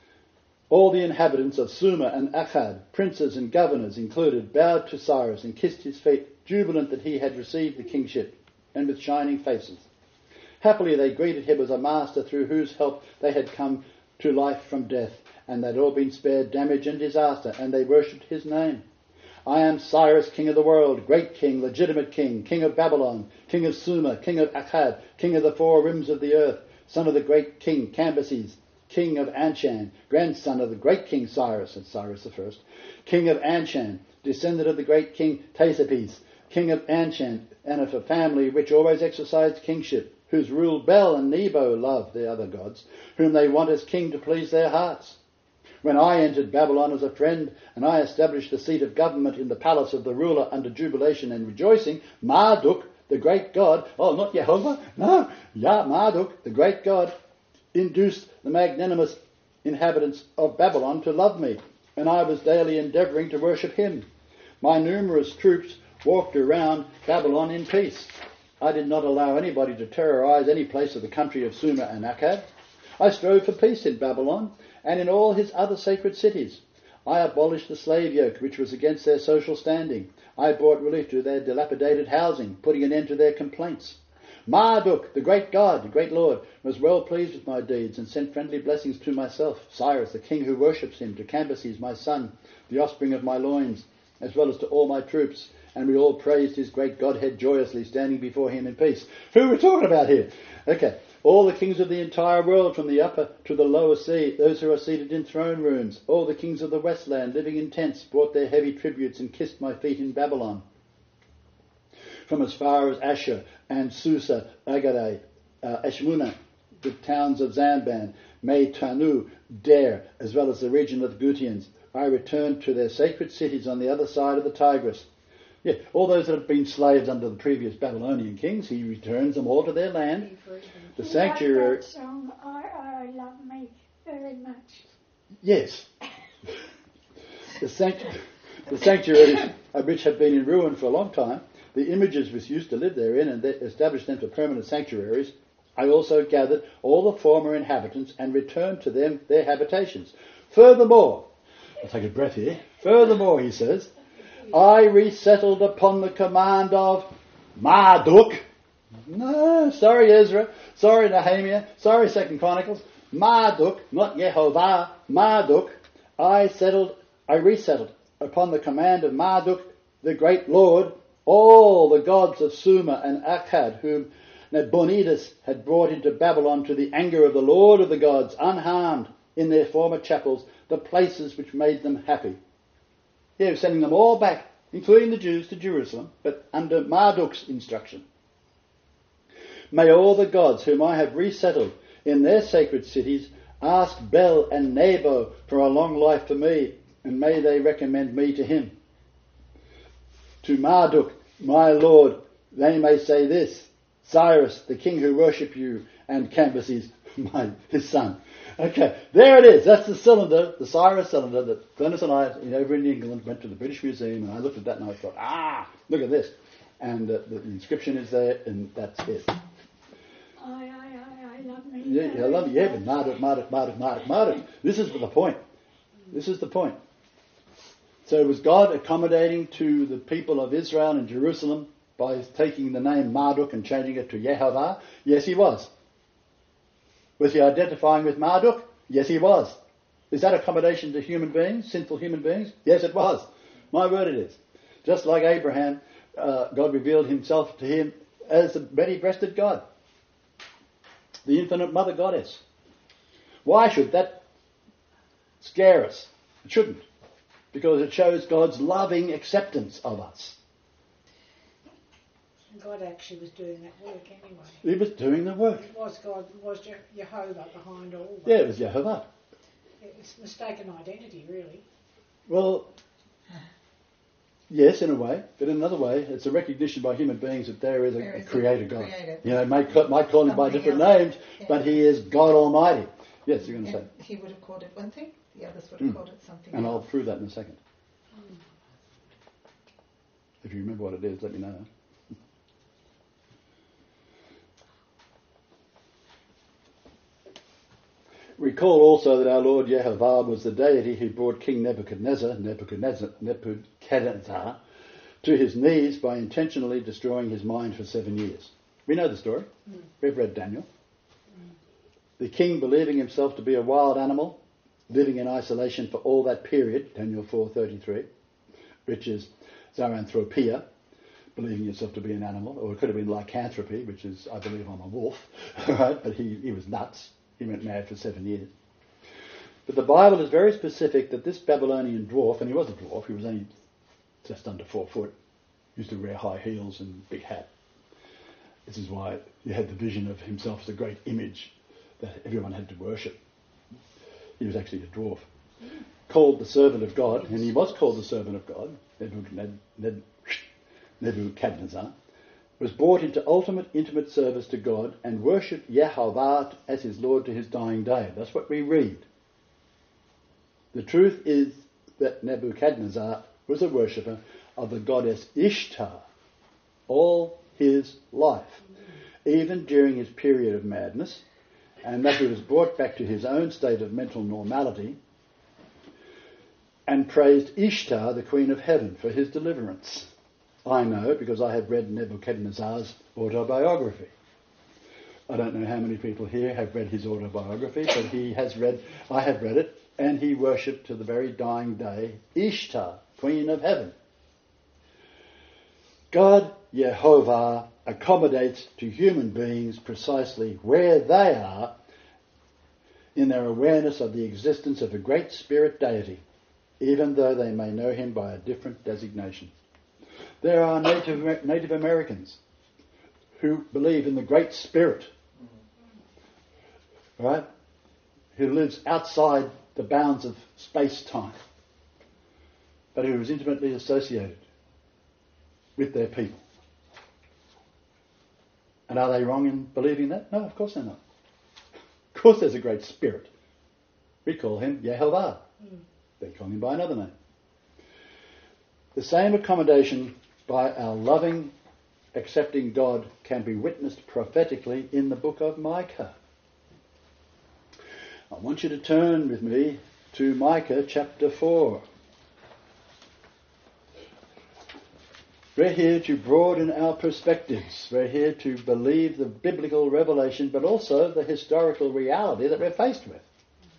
Speaker 2: All the inhabitants of Sumer and Akkad, princes and governors included, bowed to Cyrus and kissed his feet, jubilant that he had received the kingship, and with shining faces. Happily they greeted him as a master through whose help they had come to life from death, and they'd all been spared damage and disaster, and they worshipped his name. I am Cyrus, king of the world, great king, legitimate king, king of Babylon, king of Sumer, king of Akkad, king of the four rims of the earth, son of the great king Cambyses, king of Anshan, grandson of the great king Cyrus, that's Cyrus the First, king of Anshan, descendant of the great king Tasapes, king of Anshan, and of a family which always exercised kingship, whose rule Bel and Nebo love, the other gods, whom they want as king to please their hearts. When I entered Babylon as a friend, and I established the seat of government in the palace of the ruler under jubilation and rejoicing, Marduk, the great god, oh, not Jehovah, no, Yah, Marduk, the great god, induced the magnanimous inhabitants of Babylon to love me, and I was daily endeavouring to worship him. My numerous troops walked around Babylon in peace. I did not allow anybody to terrorise any place of the country of Sumer and Akkad. I strove for peace in Babylon and in all his other sacred cities. I abolished the slave yoke, which was against their social standing. I brought relief to their dilapidated housing, putting an end to their complaints. Marduk, the great god, the great lord, was well pleased with my deeds and sent friendly blessings to myself, Cyrus, the king who worships him, to Cambyses, my son, the offspring of my loins, as well as to all my troops. And we all praised his great Godhead joyously, standing before him in peace. Who are we talking about here? Okay. All the kings of the entire world, from the upper to the lower sea, those who are seated in throne rooms, all the kings of the westland, living in tents, brought their heavy tributes and kissed my feet in Babylon. From as far as Asher and Susa, Agadai, uh, Eshmunah, the towns of Zamban, May Tanu, Der, as well as the region of the Gutians, I returned to their sacred cities on the other side of the Tigris. Yeah, all those that have been slaves under the previous Babylonian kings, he returns them all to their land. The
Speaker 5: You
Speaker 2: sanctuary.
Speaker 5: like that song, I, I love me very much.
Speaker 2: Yes. The, sanct- the sanctuaries, uh, which have been in ruin for a long time, the images which used to live therein and they established them for permanent sanctuaries, I also gathered all the former inhabitants and returned to them their habitations. Furthermore, I'll take a breath here. Furthermore, he says, I resettled upon the command of Marduk. No, sorry Ezra, sorry Nehemiah, sorry Second Chronicles. Marduk, not Yehovah, Marduk. I settled, I resettled upon the command of Marduk, the great Lord, all the gods of Sumer and Akkad, whom Nabonidus had brought into Babylon to the anger of the Lord of the gods, unharmed in their former chapels, the places which made them happy. He was sending them all back, including the Jews, to Jerusalem, but under Marduk's instruction. May all the gods whom I have resettled in their sacred cities ask Bel and Nebo for a long life for me, and may they recommend me to him. To Marduk, my lord, they may say this, Cyrus, the king who worship you, and Cambyses, my, his son. Okay, there it is. That's the cylinder, the Cyrus cylinder that Glennis and I, you know, over in England, went to the British Museum, and I looked at that and I thought, ah, look at this. And uh, the, the inscription is there, and that's it.
Speaker 5: I, I, I, I love me.
Speaker 2: Yeah, I love it. Yeah, but Marduk, Marduk, Marduk, Marduk, Marduk. This is the point. This is the point. So was God accommodating to the people of Israel and Jerusalem by taking the name Marduk and changing it to Yehovah? Yes, he was. Was he identifying with Marduk? Yes, he was. Is that accommodation to human beings, sinful human beings? Yes, it was. My word, it is. Just like Abraham, uh, God revealed himself to him as the many-breasted God, the infinite mother goddess. Why should that scare us? It shouldn't, because it shows God's loving acceptance of us.
Speaker 1: God actually was doing that work anyway.
Speaker 2: He was doing the work.
Speaker 1: It was God, was Je- Jehovah behind all that.
Speaker 2: Yeah, it was Yehovah.
Speaker 1: It's mistaken identity, really.
Speaker 2: Well, yes, in a way, but in another way, it's a recognition by human beings that there is a,
Speaker 3: There
Speaker 2: a
Speaker 3: is a
Speaker 2: creator God.
Speaker 3: creator.
Speaker 2: You know, might call, might call him by
Speaker 3: Something
Speaker 2: different
Speaker 3: else.
Speaker 2: names,
Speaker 3: Yeah.
Speaker 2: but he is God Almighty. Yes, you're going to
Speaker 3: And
Speaker 2: say.
Speaker 3: he would have called it one thing, the others would have
Speaker 2: Mm.
Speaker 3: called it something
Speaker 2: And I'll
Speaker 3: else.
Speaker 2: prove that in a second. If you remember what it is, let me know. Recall also that our Lord Yehovah was the deity who brought King Nebuchadnezzar, Nebuchadnezzar, Nebuchadnezzar to his knees by intentionally destroying his mind for seven years. We know the story. Mm. We've read Daniel. Mm. The king, believing himself to be a wild animal, living in isolation for all that period, Daniel four thirty-three, which is zoanthropia, believing yourself to be an animal, or it could have been lycanthropy, which is, I believe I'm a wolf, right? But he, he was nuts. He went mad for seven years. But the Bible is very specific that this Babylonian dwarf, and he was a dwarf, he was only just under four foot, used to wear high heels and big hat. This is why he had the vision of himself as a great image that everyone had to worship. He was actually a dwarf. Called the servant of God, and he was called the servant of God, Nebuchadnezzar, was brought into ultimate intimate service to God and worshipped Yehovah as his Lord to his dying day. That's what we read. The truth is that Nebuchadnezzar was a worshipper of the goddess Ishtar all his life, even during his period of madness, and that he was brought back to his own state of mental normality and praised Ishtar, the Queen of Heaven, for his deliverance. I know because I have read Nebuchadnezzar's autobiography. I don't know how many people here have read his autobiography, but he has read, I have read it, and he worshipped to the very dying day Ishtar, Queen of Heaven. God, Yehovah, accommodates to human beings precisely where they are in their awareness of the existence of a great spirit deity, even though they may know him by a different designation. There are Native, Native Americans who believe in the Great Spirit, right? Who lives outside the bounds of space-time, but who is intimately associated with their people. And are they wrong in believing that? No, of course they're not. Of course there's a Great Spirit. We call him Yehovah.
Speaker 1: Mm.
Speaker 2: They call him by another name. The same accommodation by our loving, accepting God can be witnessed prophetically in the book of Micah. I want you to turn with me to Micah chapter four. We're here to broaden our perspectives. We're here to believe the biblical revelation, but also the historical reality that we're faced with.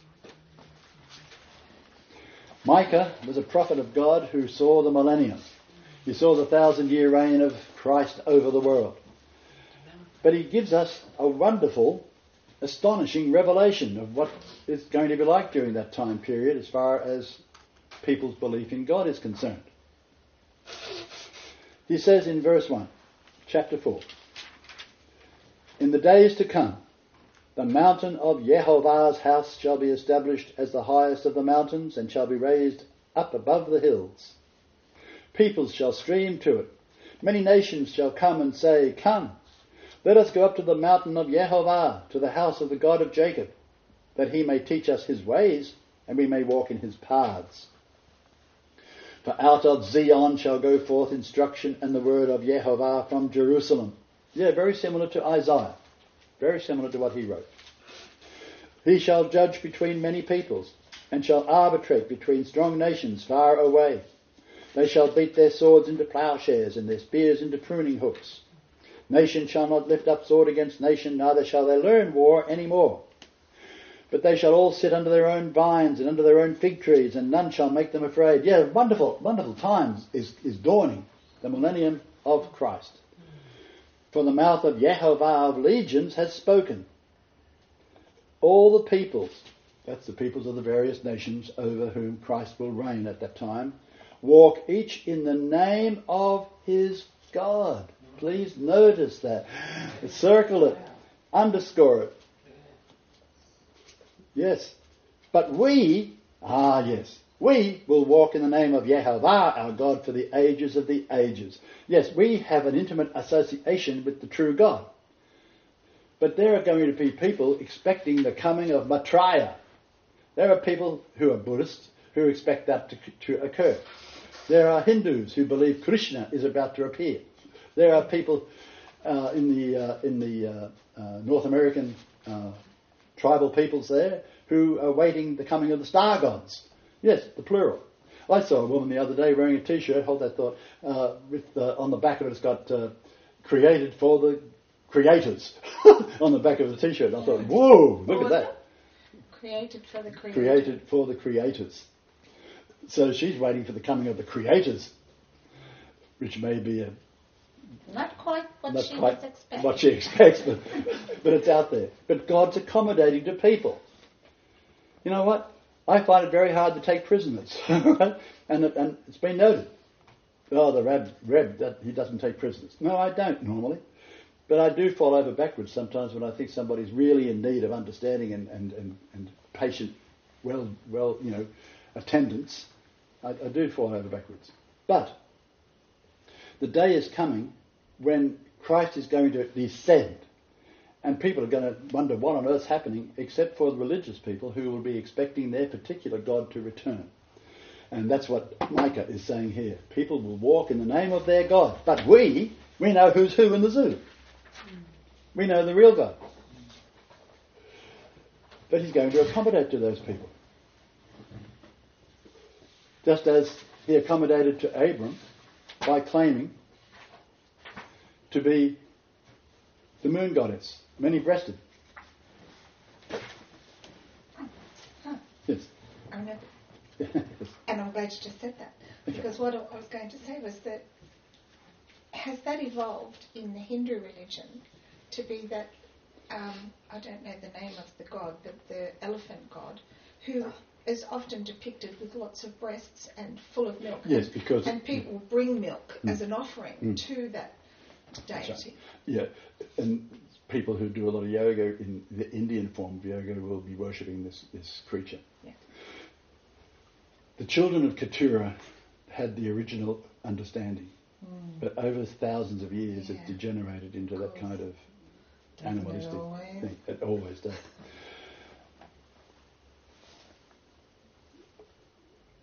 Speaker 2: Micah was a prophet of God who saw the millennium. He saw the thousand-year reign of Christ over the world. But he gives us a wonderful, astonishing revelation of what it's going to be like during that time period as far as people's belief in God is concerned. He says in verse one, chapter four, "In the days to come, the mountain of Yehovah's house shall be established as the highest of the mountains and shall be raised up above the hills. Peoples shall stream to it. Many nations shall come and say, 'Come, let us go up to the mountain of Yehovah, to the house of the God of Jacob, that he may teach us his ways and we may walk in his paths. For out of Zion shall go forth instruction and the word of Yehovah from Jerusalem.'" Yeah, very similar to Isaiah. Very similar to what he wrote. "He shall judge between many peoples and shall arbitrate between strong nations far away. They shall beat their swords into plowshares and their spears into pruning hooks. Nation shall not lift up sword against nation, neither shall they learn war any more. But they shall all sit under their own vines and under their own fig trees, and none shall make them afraid." Yeah, wonderful, wonderful times is, is dawning, the millennium of Christ. "For the mouth of Yehovah of legions has spoken. All the peoples," that's the peoples of the various nations over whom Christ will reign at that time, "walk each in the name of his God." Please notice that. Circle it. Underscore it. Yes. "But we," ah yes, "we will walk in the name of Yehovah our God for the ages of the ages." Yes, we have an intimate association with the true God. But there are going to be people expecting the coming of Maitreya. There are people who are Buddhists who expect that to, to occur. There are Hindus who believe Krishna is about to appear. There are people uh, in the uh, in the uh, uh, North American uh, tribal peoples there who are waiting the coming of the star gods. Yes, the plural. I saw a woman the other day wearing a T-shirt, hold that thought, uh, with uh, on the back of it it's got uh, "created for the creators" on the back of the T-shirt. I thought, whoa, look at that.
Speaker 3: Created for the creators.
Speaker 2: Created for the creators. So she's waiting for the coming of the creators, which may be a
Speaker 3: Not quite what
Speaker 2: Not
Speaker 3: she
Speaker 2: quite
Speaker 3: was expecting.
Speaker 2: what she expects, but, but it's out there. But God's accommodating to people. You know what? I find it very hard to take prisoners. Right? And, it, and it's been noted. Oh, the Reb, Reb that he doesn't take prisoners. No, I don't normally. But I do fall over backwards sometimes when I think somebody's really in need of understanding and, and, and, and patient, well, well, you know, attendance. I, I do fall over backwards. But the day is coming when Christ is going to descend, and people are going to wonder what on earth's happening, except for the religious people who will be expecting their particular God to return. And that's what Micah is saying here. People will walk in the name of their God. But we, we know who's who in the zoo. We know the real God. But he's going to accommodate to those people. Just as he accommodated to Abram by claiming to be the moon goddess, many-breasted. Yes.
Speaker 3: I know. And I'm glad you just said that. Because what I was going to say was that has that evolved in the Hindu religion to be that, um, I don't know the name of the god, but the elephant god, who is often depicted with lots of breasts and full of milk.
Speaker 2: Yes, because...
Speaker 3: And people bring milk
Speaker 2: mm.
Speaker 3: as an offering
Speaker 2: mm.
Speaker 3: to that deity.
Speaker 2: Right. Yeah, and people who do a lot of yoga in the Indian form of yoga will be worshipping this, this creature.
Speaker 3: Yeah.
Speaker 2: The children of Keturah had the original understanding, mm. but over thousands of years yeah. it degenerated into that kind of
Speaker 3: Doesn't
Speaker 2: animalistic
Speaker 3: it always?
Speaker 2: thing. It always does.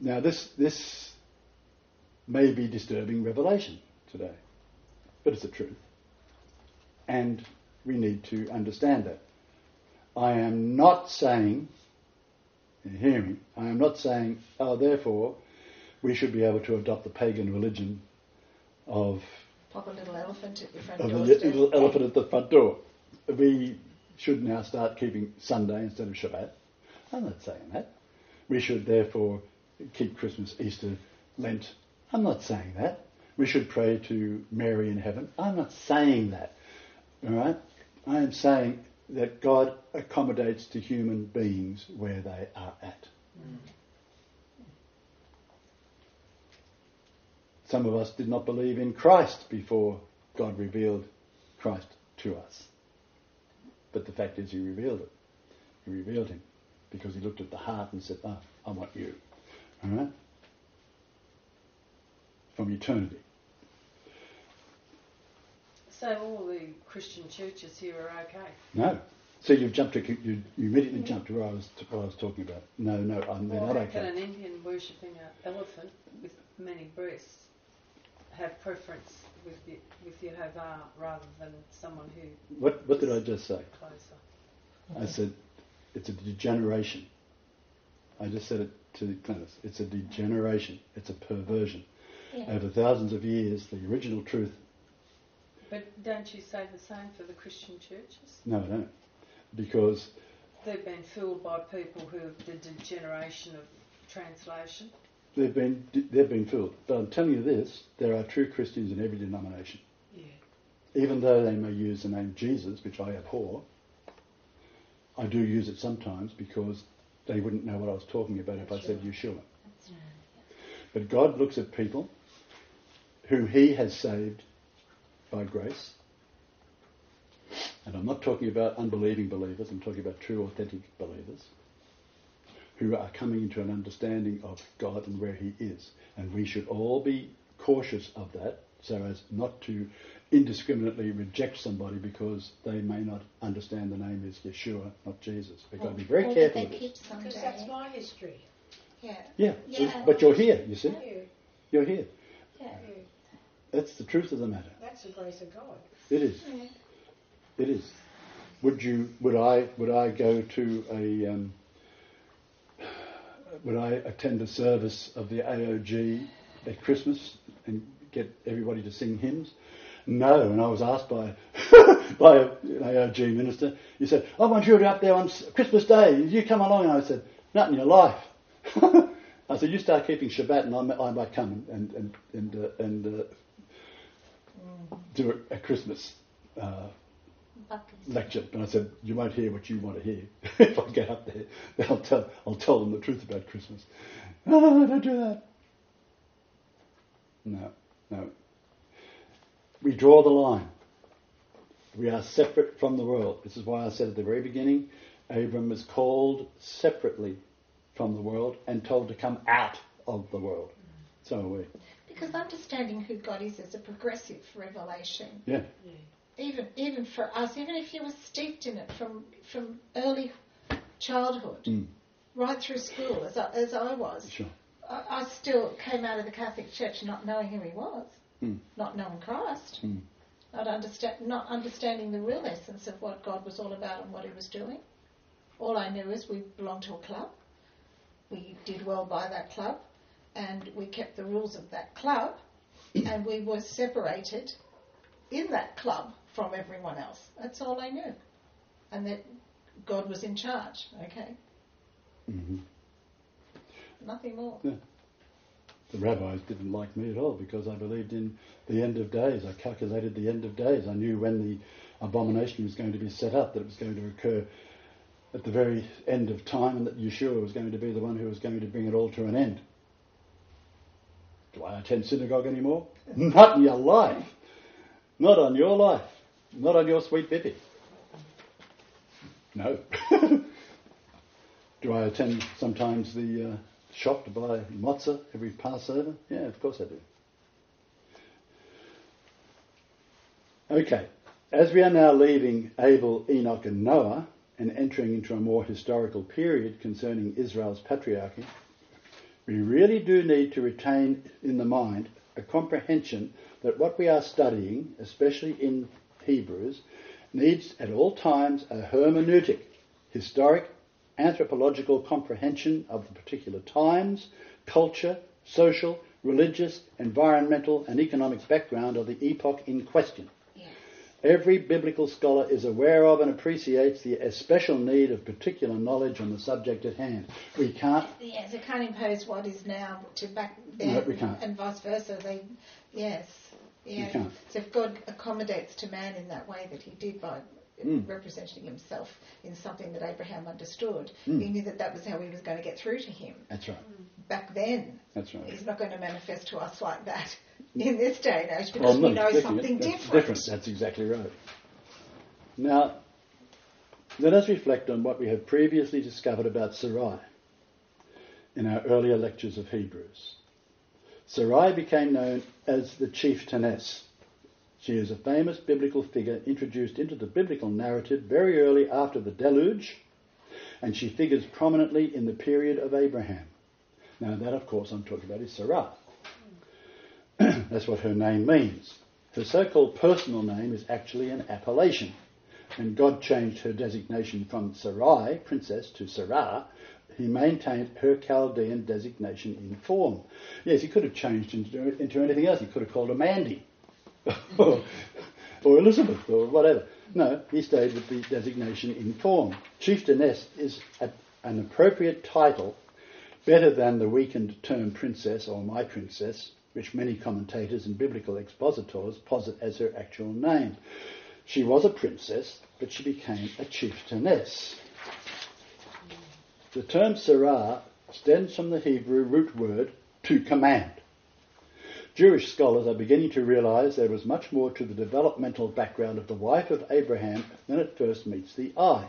Speaker 2: Now this this may be disturbing revelation today, but it's the truth. And we need to understand that. I am not saying, hear me, I am not saying, oh, therefore, we should be able to adopt the pagan religion of
Speaker 3: Pop a little elephant at your front
Speaker 2: of a
Speaker 3: door.
Speaker 2: little elephant at the front door. We should now start keeping Sunday instead of Shabbat. I'm not saying that. We should therefore keep Christmas, Easter, Lent. I'm not saying that. We should pray to Mary in heaven. I'm not saying that. All right? I am saying that God accommodates to human beings where they are at.
Speaker 4: Mm.
Speaker 2: Some of us did not believe in Christ before God revealed Christ to us. But the fact is he revealed it. He revealed him because he looked at the heart and said, oh, I want you. All right? From eternity.
Speaker 6: So all the Christian churches here are okay?
Speaker 2: No. So you've jumped to, you, you immediately jumped to where I was, to what I was talking about. No, no, I'm, they're
Speaker 6: well,
Speaker 2: not
Speaker 6: how can
Speaker 2: okay.
Speaker 6: an Indian worshipping an elephant with many breasts have preference with Ye- with Yehovah rather than someone who
Speaker 2: What, what did I just say?
Speaker 6: closer?
Speaker 2: I said it's a degeneration. I just said it to Glennis. It's a degeneration. It's a perversion.
Speaker 3: Yeah.
Speaker 2: Over thousands of years, the original truth.
Speaker 6: But don't you say the same for the Christian churches?
Speaker 2: No, I don't. Because
Speaker 6: They've been fooled by people who have the degeneration of translation.
Speaker 2: they've been they've been fooled. But I'm telling you this: there are true Christians in every denomination.
Speaker 6: Yeah.
Speaker 2: Even though they may use the name Jesus, which I abhor, I do use it sometimes because they wouldn't know what I was talking about if I said Yeshua. But God looks at people who he has saved by grace. And I'm not talking about unbelieving believers, I'm talking about true, authentic believers who are coming into an understanding of God and where he is. And we should all be cautious of that so as not to indiscriminately reject somebody because they may not understand the name is Yeshua, not Jesus. We've got to be very
Speaker 3: Or
Speaker 2: careful
Speaker 3: they
Speaker 2: of this.
Speaker 3: keep Sunday.
Speaker 1: Because that's my history.
Speaker 3: Yeah.
Speaker 2: Yeah,
Speaker 3: Yeah.
Speaker 2: but you're here, you see.
Speaker 1: Yeah.
Speaker 2: You're here.
Speaker 3: Yeah.
Speaker 2: That's the truth of the matter.
Speaker 1: That's the grace of God.
Speaker 2: It is.
Speaker 3: Yeah.
Speaker 2: It is. Would you? Would I? Would I go to a? Um, would I attend a service of the A O G at Christmas and get everybody to sing hymns? No. And I was asked by by an A O G minister. He said, "I want you to be up there on Christmas Day. You come along." And I said, "Not in your life." I said, "You start keeping Shabbat, and I might, I might come and and and uh, and uh, do a, a Christmas." Uh, lecture, and I said, "You won't hear what you want to hear. If I get up there, then I'll tell I'll tell them the truth about Christmas." No, don't do that. No, no. We draw the line. We are separate from the world. This is why I said at the very beginning, Abram was called separately from the world and told to come out of the world. So are we.
Speaker 3: Because understanding who God is is a progressive revelation.
Speaker 2: Yeah.
Speaker 3: Even even for us, even if you were steeped in it from from early childhood,
Speaker 2: Mm.
Speaker 3: right through school, as I, as I was,
Speaker 2: Sure.
Speaker 3: I, I still came out of the Catholic Church not knowing who he was,
Speaker 2: Mm.
Speaker 3: not knowing Christ,
Speaker 2: Mm.
Speaker 3: not understand, not understanding the real essence of what God was all about and what he was doing. All I knew is we belonged to a club, we did well by that club, and we kept the rules of that club, and we were separated in that club from everyone else. That's all I knew. And that God was in charge, okay?
Speaker 2: Mm-hmm.
Speaker 3: Nothing more.
Speaker 2: Yeah. The rabbis didn't like me at all because I believed in the end of days. I calculated the end of days. I knew when the abomination was going to be set up, that it was going to occur at the very end of time and that Yeshua was going to be the one who was going to bring it all to an end. Do I attend synagogue anymore? Not in your life. Not on your life. Not on your sweet Bippy. No. Do I attend sometimes the uh, shop to buy matzah every Passover? Yeah, of course I do. Okay. As we are now leaving Abel, Enoch and Noah and entering into a more historical period concerning Israel's patriarchy, We really do need to retain in the mind a comprehension that what we are studying, especially in Hebrews, needs at all times a hermeneutic, historic, anthropological comprehension of the particular times, culture, social, religious, environmental and economic background of the epoch in question.
Speaker 3: Yes.
Speaker 2: Every biblical scholar is aware of and appreciates the special need of particular knowledge on the subject at hand. We can't...
Speaker 3: Yes, it can't impose what is now to back then,
Speaker 2: No, we can't.
Speaker 3: and vice versa. They, yes. Yeah.
Speaker 2: You can't.
Speaker 3: So if God accommodates to man in that way that he did by
Speaker 2: Mm.
Speaker 3: representing himself in something that Abraham understood,
Speaker 2: Mm.
Speaker 3: he knew that that was how he was going to get through to him.
Speaker 2: That's right.
Speaker 3: Back then,
Speaker 2: That's right.
Speaker 3: he's not going to manifest to us like that in this day and age because
Speaker 2: Well, I'm
Speaker 3: we
Speaker 2: not
Speaker 3: know
Speaker 2: expecting
Speaker 3: something
Speaker 2: it. That's
Speaker 3: different.
Speaker 2: different. That's exactly right. Now, let us reflect on what we have previously discovered about Sarai in our earlier lectures of Hebrews. Sarai became known as the chieftainess. She is a famous biblical figure introduced into the biblical narrative very early after the deluge, and she figures prominently in the period of Abraham. Now that, of course, I'm talking about is Sarah. That's what her name means. Her so-called personal name is actually an appellation, and God changed her designation from Sarai, princess, to Sarah. He maintained her Chaldean designation in form. Yes, he could have changed into, into anything else. He could have called her Mandy. or, or Elizabeth, or whatever. No, he stayed with the designation in form. Chieftainess is a, an appropriate title, better than the weakened term princess or my princess, which many commentators and biblical expositors posit as her actual name. She was a princess, but she became a chieftainess. The term Sarah stems from the Hebrew root word to command. Jewish scholars are beginning to realise there was much more to the developmental background of the wife of Abraham than at first meets the eye.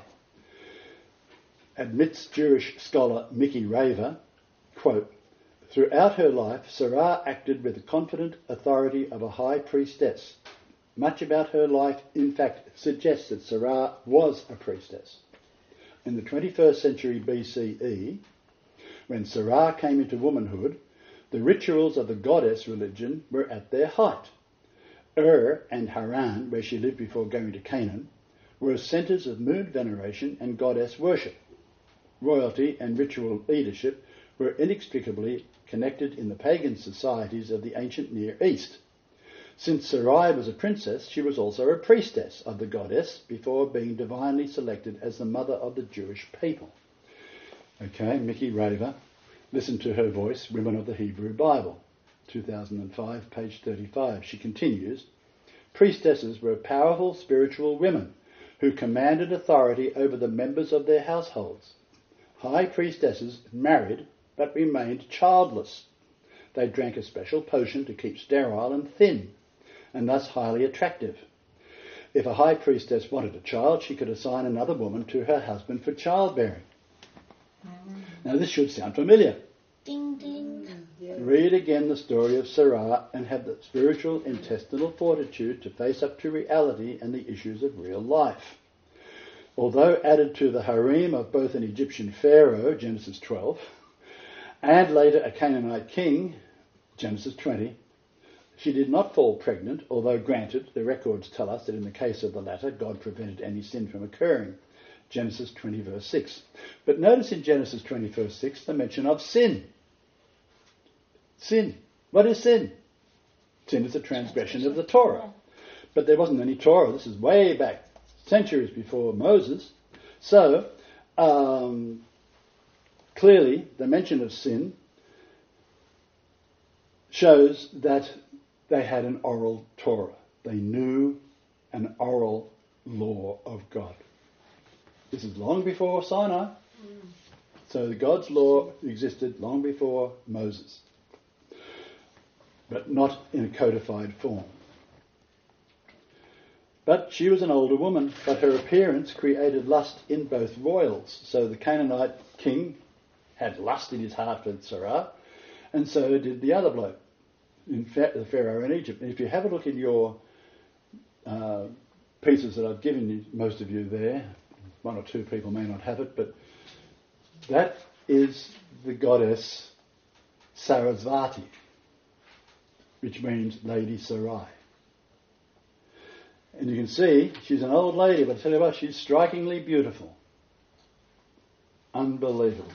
Speaker 2: Admits Jewish scholar Mickey Raver, quote, "Throughout her life, Sarah acted with the confident authority of a high priestess. Much about her life, in fact, suggests that Sarah was a priestess. In the twenty-first century B C E, when Sarah came into womanhood, the rituals of the goddess religion were at their height. Ur and Haran, where she lived before going to Canaan, were centres of moon veneration and goddess worship. Royalty and ritual leadership were inextricably connected in the pagan societies of the ancient Near East. Since Sarai was a princess, she was also a priestess of the goddess before being divinely selected as the mother of the Jewish people." Okay, Mickey Raver. Listen to her voice, Women of the Hebrew Bible, two thousand five, page thirty-five. She continues, "Priestesses were powerful spiritual women who commanded authority over the members of their households. High priestesses married but remained childless. They drank a special potion to keep sterile and thin, and thus highly attractive. If a high priestess wanted a child, she could assign another woman to her husband for childbearing." Mm. Now this should sound familiar.
Speaker 3: Ding, ding.
Speaker 6: Mm, yeah.
Speaker 2: Read again the story of Sarah and have the spiritual intestinal fortitude to face up to reality and the issues of real life. Although added to the harem of both an Egyptian pharaoh, Genesis twelve, and later a Canaanite king, Genesis twenty, she did not fall pregnant, although granted, the records tell us that in the case of the latter, God prevented any sin from occurring. Genesis twenty verse six. But notice in Genesis twenty verse six the mention of sin. Sin. What is sin? Sin is a transgression of the Torah. But there wasn't any Torah. This is way back, centuries before Moses. So, um, clearly the mention of sin shows that they had an oral Torah. They knew an oral law of God. This is long before Sinai. Mm. So God's law existed long before Moses, but not in a codified form. But she was an older woman, but her appearance created lust in both royals. So the Canaanite king had lust in his heart for Sarah, and so did the other bloke, in fact, the Pharaoh in Egypt. And if you have a look in your uh, pieces that I've given you, most of you there, one or two people may not have it, but that is the goddess Sarasvati, which means Lady Sarai. And you can see she's an old lady, but I tell you what, she's strikingly beautiful. Unbelievable.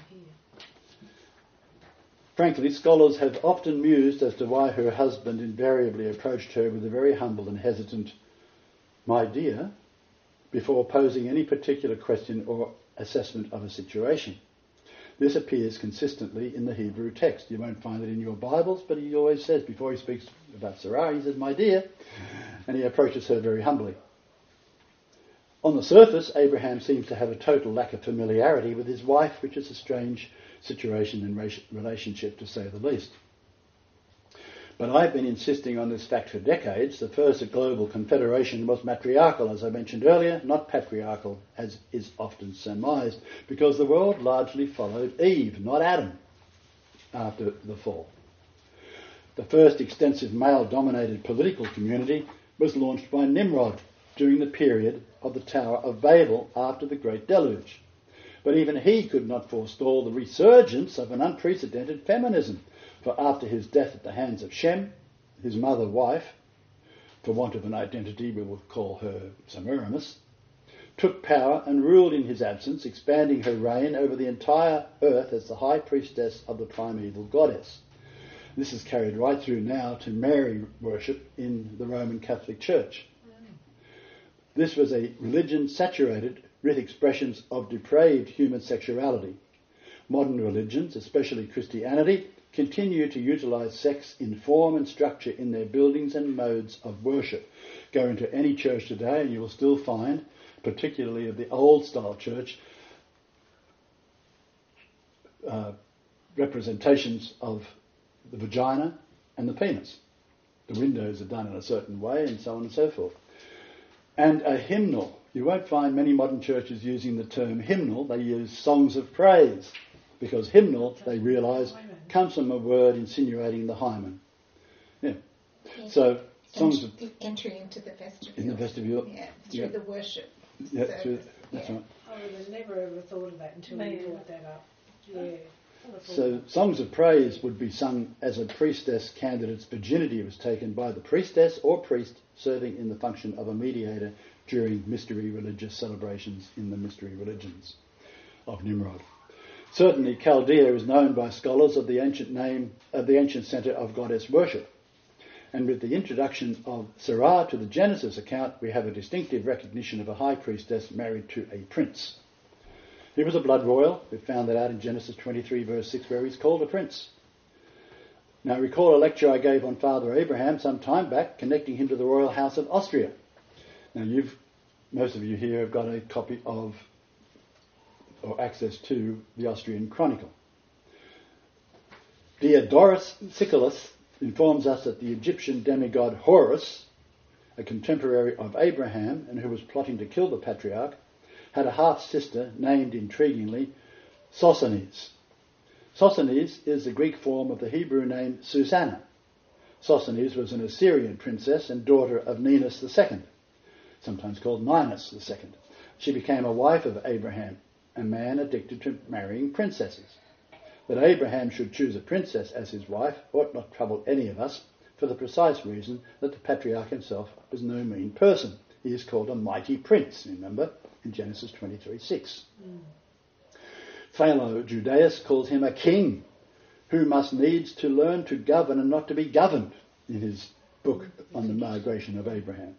Speaker 2: Frankly, scholars have often mused as to why her husband invariably approached her with a very humble and hesitant, "My dear," before posing any particular question or assessment of a situation. This appears consistently in the Hebrew text. You won't find it in your Bibles, but he always says, before he speaks about Sarai, he says, "My dear," and he approaches her very humbly. On the surface, Abraham seems to have a total lack of familiarity with his wife, which is a strange situation and relationship, to say the least. But I've been insisting on this fact for decades. The first global confederation was matriarchal, as I mentioned earlier, not patriarchal, as is often surmised, because the world largely followed Eve, not Adam, after the fall. The first extensive male-dominated political community was launched by Nimrod during the period of the Tower of Babel after the Great Deluge. But even he could not forestall the resurgence of an unprecedented feminism, for after his death at the hands of Shem, his mother-wife, for want of an identity we will call her Semiramis, took power and ruled in his absence, expanding her reign over the entire earth as the high priestess of the primeval goddess. This is carried right through now to Mary worship in the Roman Catholic Church. This was a religion saturated with expressions of depraved human sexuality. Modern religions, especially Christianity, continue to utilise sex in form and structure in their buildings and modes of worship. Go into any church today and you will still find, particularly of the old style church, uh, representations of the vagina and the penis. The windows are done in a certain way and so on and so forth. And a hymnal. You won't find many modern churches using the term hymnal. They use songs of praise, because hymnal, they realise, comes from a word insinuating the hymen. Yeah.
Speaker 3: Yeah.
Speaker 2: So, songs
Speaker 3: Ent-
Speaker 2: of...
Speaker 3: the entry into the vestibule.
Speaker 2: In the vestibule.
Speaker 3: Yeah, through
Speaker 2: Yeah.
Speaker 3: the worship.
Speaker 2: Yeah,
Speaker 3: service.
Speaker 2: through, that's
Speaker 3: Yeah.
Speaker 2: right.
Speaker 1: I would have never ever thought of that until
Speaker 6: Me
Speaker 1: you
Speaker 6: either.
Speaker 1: brought that up. Yeah.
Speaker 2: So songs of praise would be sung as a priestess candidate's virginity was taken by the priestess or priest serving in the function of a mediator during mystery religious celebrations in the mystery religions of Nimrod. Certainly Chaldea is known by scholars of the ancient name of the ancient centre of goddess worship. And with the introduction of Sarah to the Genesis account, we have a distinctive recognition of a high priestess married to a prince. He was a blood royal. We found that out in Genesis twenty-three verse six, where he's called a prince. Now recall a lecture I gave on Father Abraham some time back, connecting him to the royal house of Austria. Now you've, most of you here have got a copy of, or access to, the Austrian Chronicle. Diodorus Siculus informs us that the Egyptian demigod Horus, a contemporary of Abraham and who was plotting to kill the patriarch, had a half-sister named, intriguingly, Sosthenes. Sosthenes is the Greek form of the Hebrew name Susanna. Sosthenes was an Assyrian princess and daughter of Ninus the Second, sometimes called Ninus the Second. She became a wife of Abraham, a man addicted to marrying princesses. That Abraham should choose a princess as his wife ought not trouble any of us, for the precise reason that the patriarch himself was no mean person. He is called a mighty prince, remember, in Genesis twenty-three six. Mm. Philo Judaeus calls him a king who must needs to learn to govern and not to be governed, in his book on the migration of Abraham.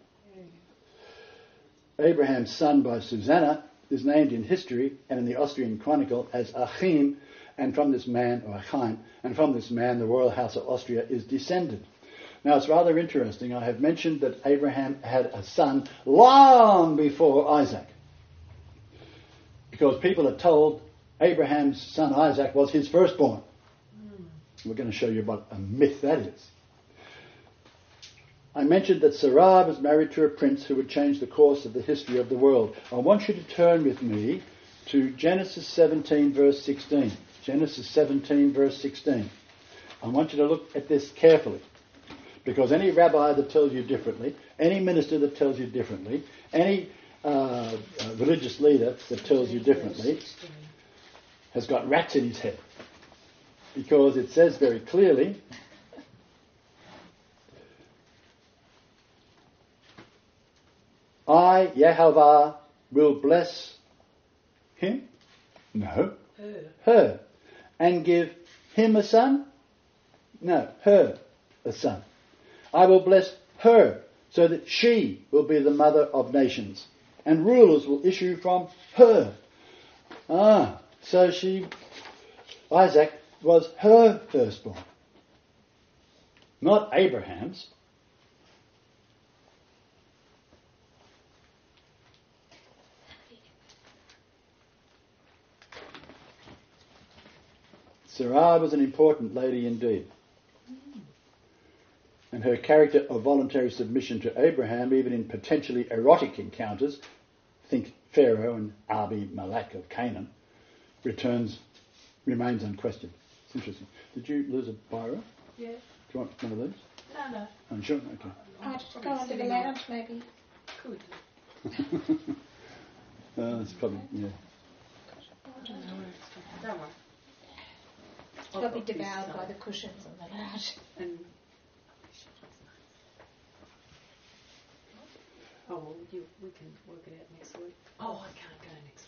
Speaker 2: Abraham's son by Susanna is named in history and in the Austrian Chronicle as Achim, and from this man, or Achaim, and from this man the royal house of Austria is descended. Now it's rather interesting. I have mentioned that Abraham had a son long before Isaac, because people are told Abraham's son Isaac was his firstborn. Mm. We're going to show you what a myth that is. I mentioned that Sarah was married to a prince who would change the course of the history of the world. I want you to turn with me to Genesis seventeen verse sixteen. Genesis seventeen verse sixteen. I want you to look at this carefully, because any rabbi that tells you differently, any minister that tells you differently, any uh, uh, religious leader that tells you differently has got rats in his head. because it says very clearly, I, Yehovah, will bless him? No.
Speaker 1: Her.
Speaker 2: Her. And give him a son? No, her a son. I will bless her so that she will be the mother of nations, and rulers will issue from her. Ah, so she, Isaac was her firstborn, not Abraham's. Sarah was an important lady indeed. And her character of voluntary submission to Abraham, even in potentially erotic encounters, think Pharaoh and Abimelech of Canaan, returns, remains unquestioned. It's interesting. Did you lose a biro?
Speaker 1: Yeah.
Speaker 2: Do you want one of these?
Speaker 1: No, no.
Speaker 2: I'm sure. Okay.
Speaker 3: I'll just go under the lounge maybe.
Speaker 6: Good.
Speaker 2: uh, it's probably yeah.
Speaker 6: Don't worry.
Speaker 3: They'll be devoured by the cushions on the lounge.
Speaker 6: And oh, well, you, we can work it out next week. Oh, I can't go next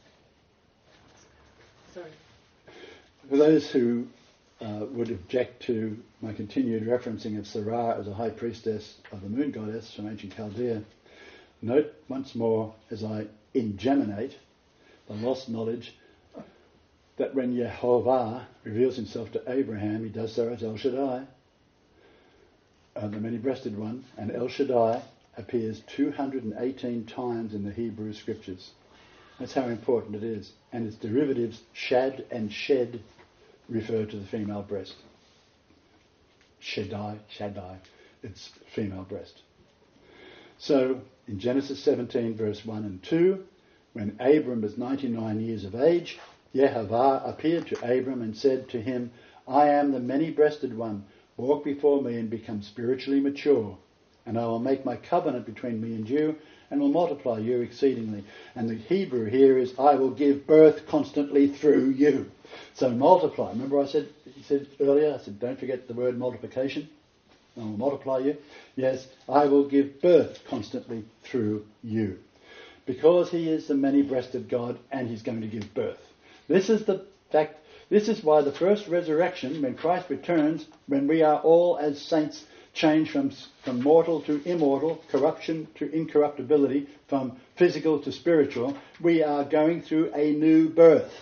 Speaker 6: week. Sorry.
Speaker 2: For those who uh, would object to my continued referencing of Sarah as a high priestess of the moon goddess from ancient Chaldea, note once more as I ingeminate the lost knowledge that when Yehovah reveals himself to Abraham, he does so as El Shaddai, uh, the many-breasted one, and El Shaddai appears two hundred eighteen times in the Hebrew scriptures. That's how important it is. And its derivatives, shad and shed, refer to the female breast. Shaddai, Shaddai, it's female breast. So, in Genesis seventeen, verse one and two, when Abram was ninety-nine years of age, Yehovah appeared to Abram and said to him, I am the many-breasted one. Walk before me and become spiritually mature, and I will make my covenant between me and you, and will multiply you exceedingly. And the Hebrew here is, I will give birth constantly through you. So multiply. Remember I said, he said earlier, I said, don't forget the word multiplication. I will multiply you. Yes, I will give birth constantly through you. Because he is the many-breasted God, and he's going to give birth. This is the fact, this is why the first resurrection, when Christ returns, when we are all as saints changed from, from mortal to immortal, corruption to incorruptibility, from physical to spiritual, we are going through a new birth.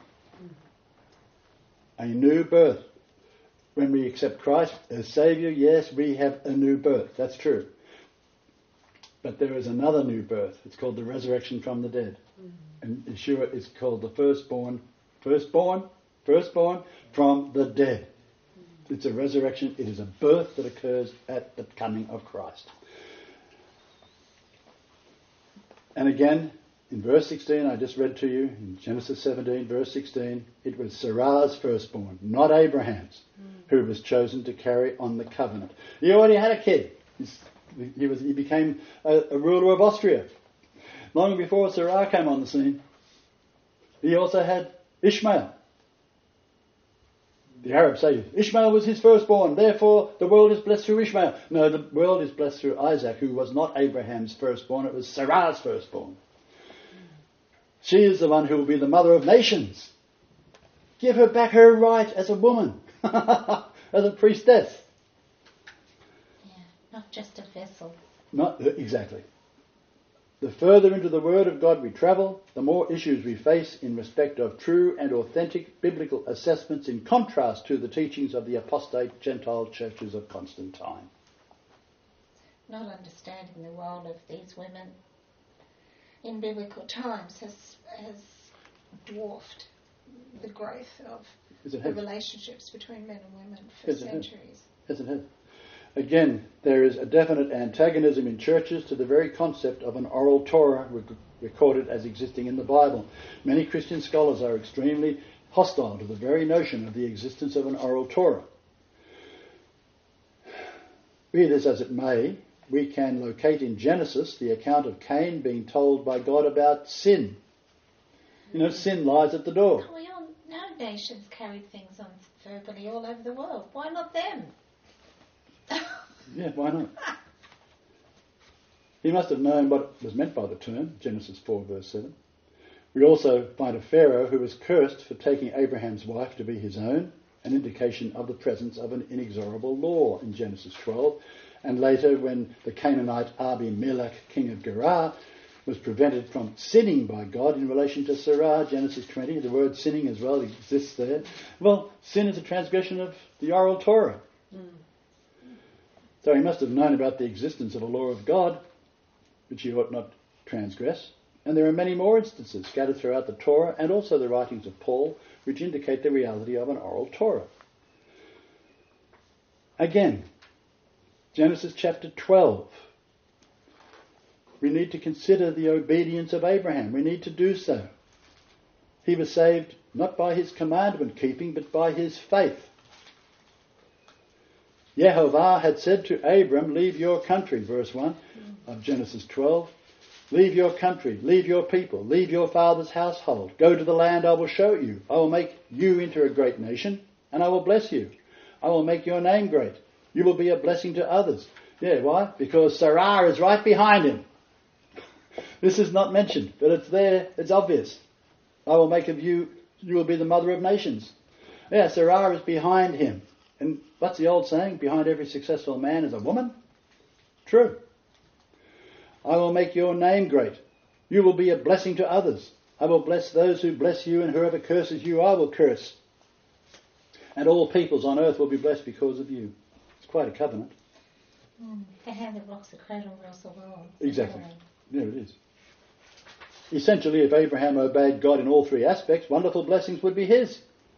Speaker 2: A new birth. When we accept Christ as Saviour, yes, we have a new birth. That's true. But there is another new birth. It's called the resurrection from the dead. Mm-hmm. And Yeshua is called the firstborn, firstborn, firstborn from the dead. Mm-hmm. It's a resurrection. It is a birth that occurs at the coming of Christ. And again, in verse sixteen, I just read to you, in Genesis seventeen, verse sixteen, it was Sarah's firstborn, not Abraham's, mm-hmm. who was chosen to carry on the covenant. He already had a kid. He's, He was. He became a, a ruler of Austria. Long before Sarah came on the scene, he also had Ishmael. The Arabs say Ishmael was his firstborn, therefore the world is blessed through Ishmael. No, the world is blessed through Isaac, who was not Abraham's firstborn, it was Sarah's firstborn. She is the one who will be the mother of nations. Give her back her right as a woman, as a priestess.
Speaker 3: Not just a vessel.
Speaker 2: Not exactly. The further into the Word of God we travel, the more issues we face in respect of true and authentic biblical assessments in contrast to the teachings of the apostate Gentile churches of Constantine.
Speaker 3: Not understanding the role of these women in biblical times has, has dwarfed the growth of the relationships between men and women for
Speaker 2: yes,
Speaker 3: centuries.
Speaker 2: Yes, it has. Again, there is a definite antagonism in churches to the very concept of an oral Torah rec- recorded as existing in the Bible. Many Christian scholars are extremely hostile to the very notion of the existence of an oral Torah. Be this as it may, we can locate in Genesis the account of Cain being told by God about sin. You know, sin lies at the door.
Speaker 3: Oh, we all know nations carried things on verbally all over the world. Why not them?
Speaker 2: Yeah, why not? He must have known what was meant by the term, Genesis four verse seven. We also find a Pharaoh who was cursed for taking Abraham's wife to be his own, an indication of the presence of an inexorable law in Genesis twelve. And later, when the Canaanite Abimelech, king of Gerar, was prevented from sinning by God in relation to Sarah, Genesis twenty, the word sinning as well exists there. Well, sin is a transgression of the oral Torah. Mm. So he must have known about the existence of a law of God, which he ought not transgress. And there are many more instances scattered throughout the Torah and also the writings of Paul, which indicate the reality of an oral Torah. Again, Genesis chapter twelve. We need to consider the obedience of Abraham. We need to do so. He was saved not by his commandment keeping, but by his faith. Yehovah had said to Abram, leave your country, verse one of Genesis twelve. Leave your country, leave your people, leave your father's household. Go to the land I will show you. I will make you into a great nation, and I will bless you. I will make your name great. You will be a blessing to others. Yeah, why? Because Sarah is right behind him. This is not mentioned, but it's there, it's obvious. I will make of you, you will be the mother of nations. Yeah, Sarah is behind him. And what's the old saying? Behind every successful man is a woman? True. I will make your name great. You will be a blessing to others. I will bless those who bless you, and whoever curses you I will curse. And all peoples on earth will be blessed because of you. It's quite a covenant.
Speaker 3: Mm, the hand that rocks the cradle rules the world.
Speaker 2: Exactly. Yeah, it is. Essentially, if Abraham obeyed God in all three aspects, wonderful blessings would be his.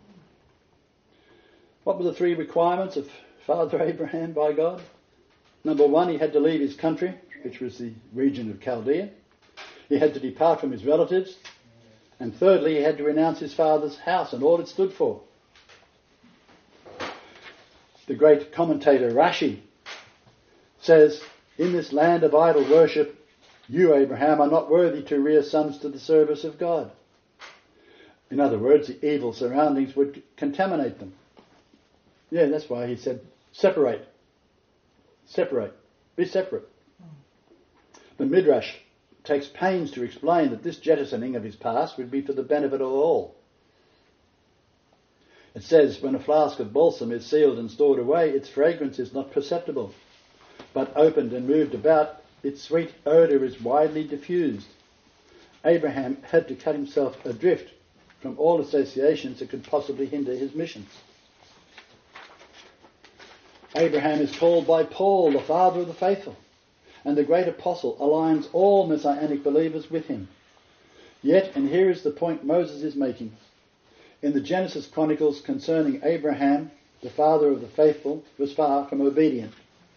Speaker 2: What were the three requirements of Father Abraham by God? Number one, he had to leave his country, which was the region of Chaldea. He had to depart from his relatives. And thirdly, he had to renounce his father's house and all it stood for. The great commentator Rashi says, in this land of idol worship, you, Abraham, are not worthy to rear sons to the service of God. In other words, the evil surroundings would contaminate them. Yeah, that's why he said, separate. Separate. Be separate. The Midrash takes pains to explain that this jettisoning of his past would be for the benefit of all. It says, when a flask of balsam is sealed and stored away, its fragrance is not perceptible, but opened and moved about, its sweet odour is widely diffused. Abraham had to cut himself adrift from all associations that could possibly hinder his mission. Abraham is called by Paul the father of the faithful, and the great apostle aligns all Messianic believers with him. Yet, and here is the point Moses is making, in the Genesis Chronicles concerning Abraham, the father of the faithful, was far from obedient.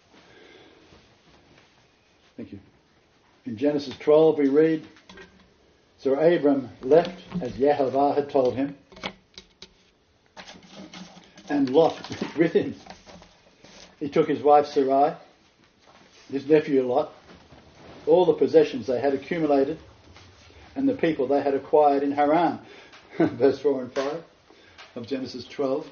Speaker 2: Thank you. In Genesis twelve we read, so Abram left as Yehovah had told him, and Lot with him. He took his wife Sarai, his nephew Lot, all the possessions they had accumulated, and the people they had acquired in Haran. Verse four and five of Genesis twelve.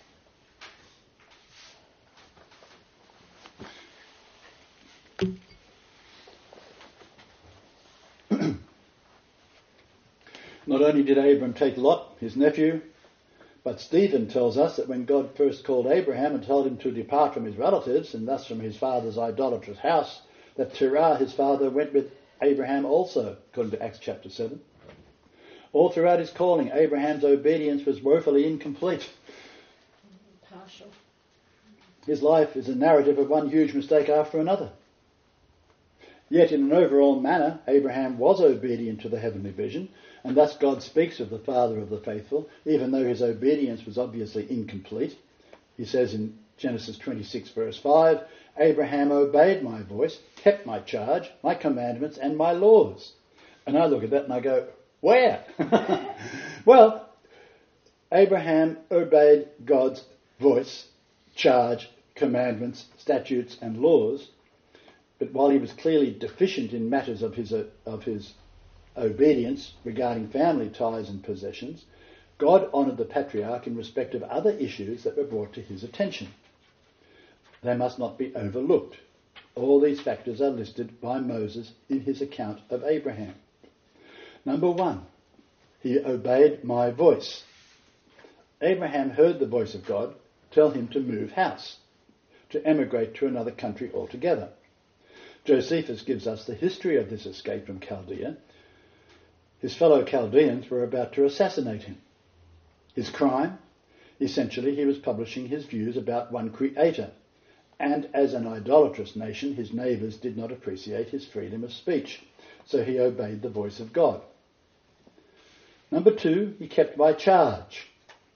Speaker 2: Not only did Abram take Lot, his nephew, but Stephen tells us that when God first called Abraham and told him to depart from his relatives, and thus from his father's idolatrous house, that Terah, his father, went with Abraham also, according to Acts chapter seven. All throughout his calling, Abraham's obedience was woefully incomplete.
Speaker 1: Partial.
Speaker 2: His life is a narrative of one huge mistake after another. Yet in an overall manner, Abraham was obedient to the heavenly vision, and thus God speaks of the father of the faithful, even though his obedience was obviously incomplete. He says in Genesis twenty-six verse five, Abraham obeyed my voice, kept my charge, my commandments and my laws. And I look at that and I go, where? Well, Abraham obeyed God's voice, charge, commandments, statutes and laws, but while he was clearly deficient in matters of his, of his obedience regarding family ties and possessions, God honoured the patriarch in respect of other issues that were brought to his attention. They must not be overlooked. All these factors are listed by Moses in his account of Abraham. Number one, he obeyed my voice. Abraham heard the voice of God tell him to move house, to emigrate to another country altogether. Josephus gives us the history of this escape from Chaldea. His fellow Chaldeans were about to assassinate him. His crime? Essentially, he was publishing his views about one creator, and as an idolatrous nation, his neighbours did not appreciate his freedom of speech, so he obeyed the voice of God. Number two, he kept my charge.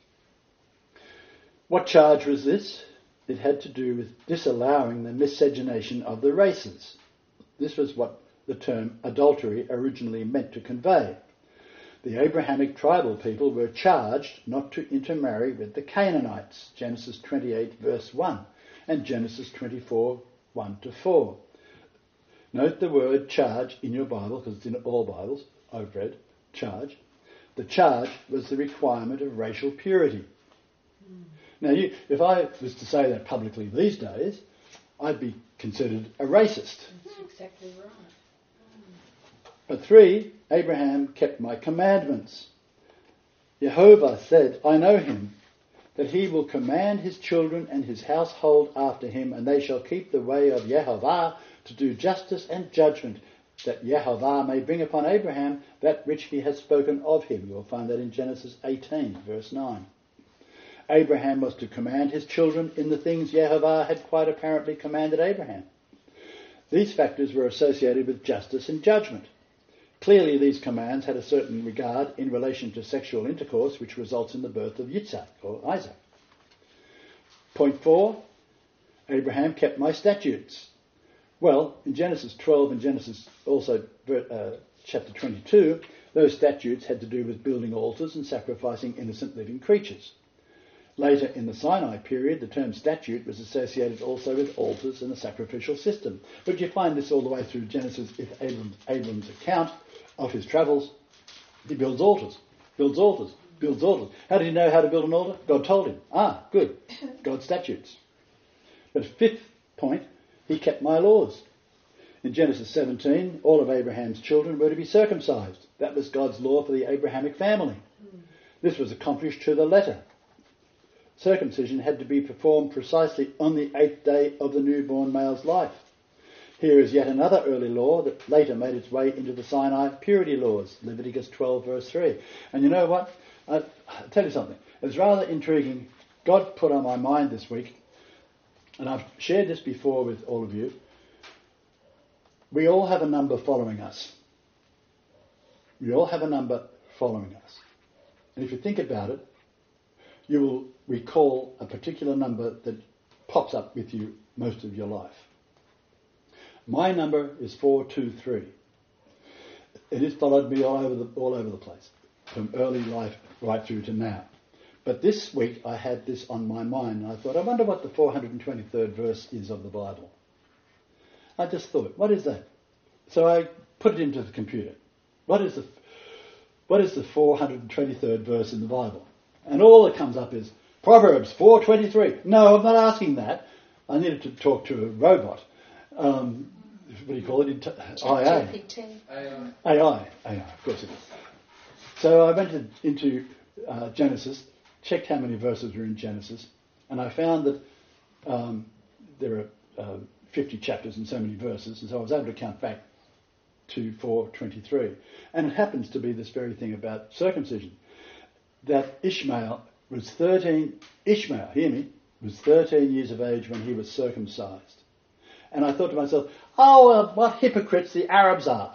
Speaker 2: What charge was this? It had to do with disallowing the miscegenation of the races. This was what the term adultery originally meant to convey. The Abrahamic tribal people were charged not to intermarry with the Canaanites, Genesis twenty-eight verse one, and Genesis twenty-four, one to four. Note the word charge in your Bible, because it's in all Bibles, I've read, charge. The charge was the requirement of racial purity. Mm. Now, you, if I was to say that publicly these days, I'd be considered a racist.
Speaker 1: That's exactly right.
Speaker 2: But three, Abraham kept my commandments. Jehovah said, I know him, that he will command his children and his household after him, and they shall keep the way of Jehovah to do justice and judgment, that Jehovah may bring upon Abraham that which he has spoken of him. You'll find that in Genesis eighteen, verse nine. Abraham was to command his children in the things Jehovah had quite apparently commanded Abraham. These factors were associated with justice and judgment. Clearly, these commands had a certain regard in relation to sexual intercourse, which results in the birth of Yitzhak, or Isaac. Point four, Abraham kept my statutes. Well, in Genesis twelve and Genesis also uh, chapter twenty-two, those statutes had to do with building altars and sacrificing innocent living creatures. Later in the Sinai period, the term statute was associated also with altars and the sacrificial system. But you find this all the way through Genesis with Abram, Abram's account of his travels. He builds altars, builds altars, builds altars. How did he know how to build an altar? God told him. Ah, good. God's statutes. But fifth point, he kept my laws. In Genesis seventeen, all of Abraham's children were to be circumcised. That was God's law for the Abrahamic family. This was accomplished to the letter. Circumcision had to be performed precisely on the eighth day of the newborn male's life. Here is yet another early law that later made its way into the Sinai purity laws, Leviticus twelve verse three. And you know what? I'll tell you something. It's rather intriguing. God put on my mind this week, and I've shared this before with all of you. We all have a number following us. We all have a number following us. And if you think about it, you will recall a particular number that pops up with you most of your life. My number is four two three. It has followed me all over the, all over the place, from early life right through to now. But this week I had this on my mind, and I thought, I wonder what the four hundred twenty-third verse is of the Bible. I just thought, what is that? So I put it into the computer. What is the, what is the four hundred twenty-third verse in the Bible? And all that comes up is Proverbs four twenty-three. No, I'm not asking that. I needed to talk to a robot. Um, what do you call it? I A. A I. A I. A I, of course it is. So I went into uh, Genesis, checked how many verses were in Genesis, and I found that um, there are uh, fifty chapters and so many verses, and so I was able to count back to four twenty-three. And it happens to be this very thing about circumcision. That Ishmael was thirteen, Ishmael, hear me, was thirteen years of age when he was circumcised. And I thought to myself, oh, well, what hypocrites the Arabs are.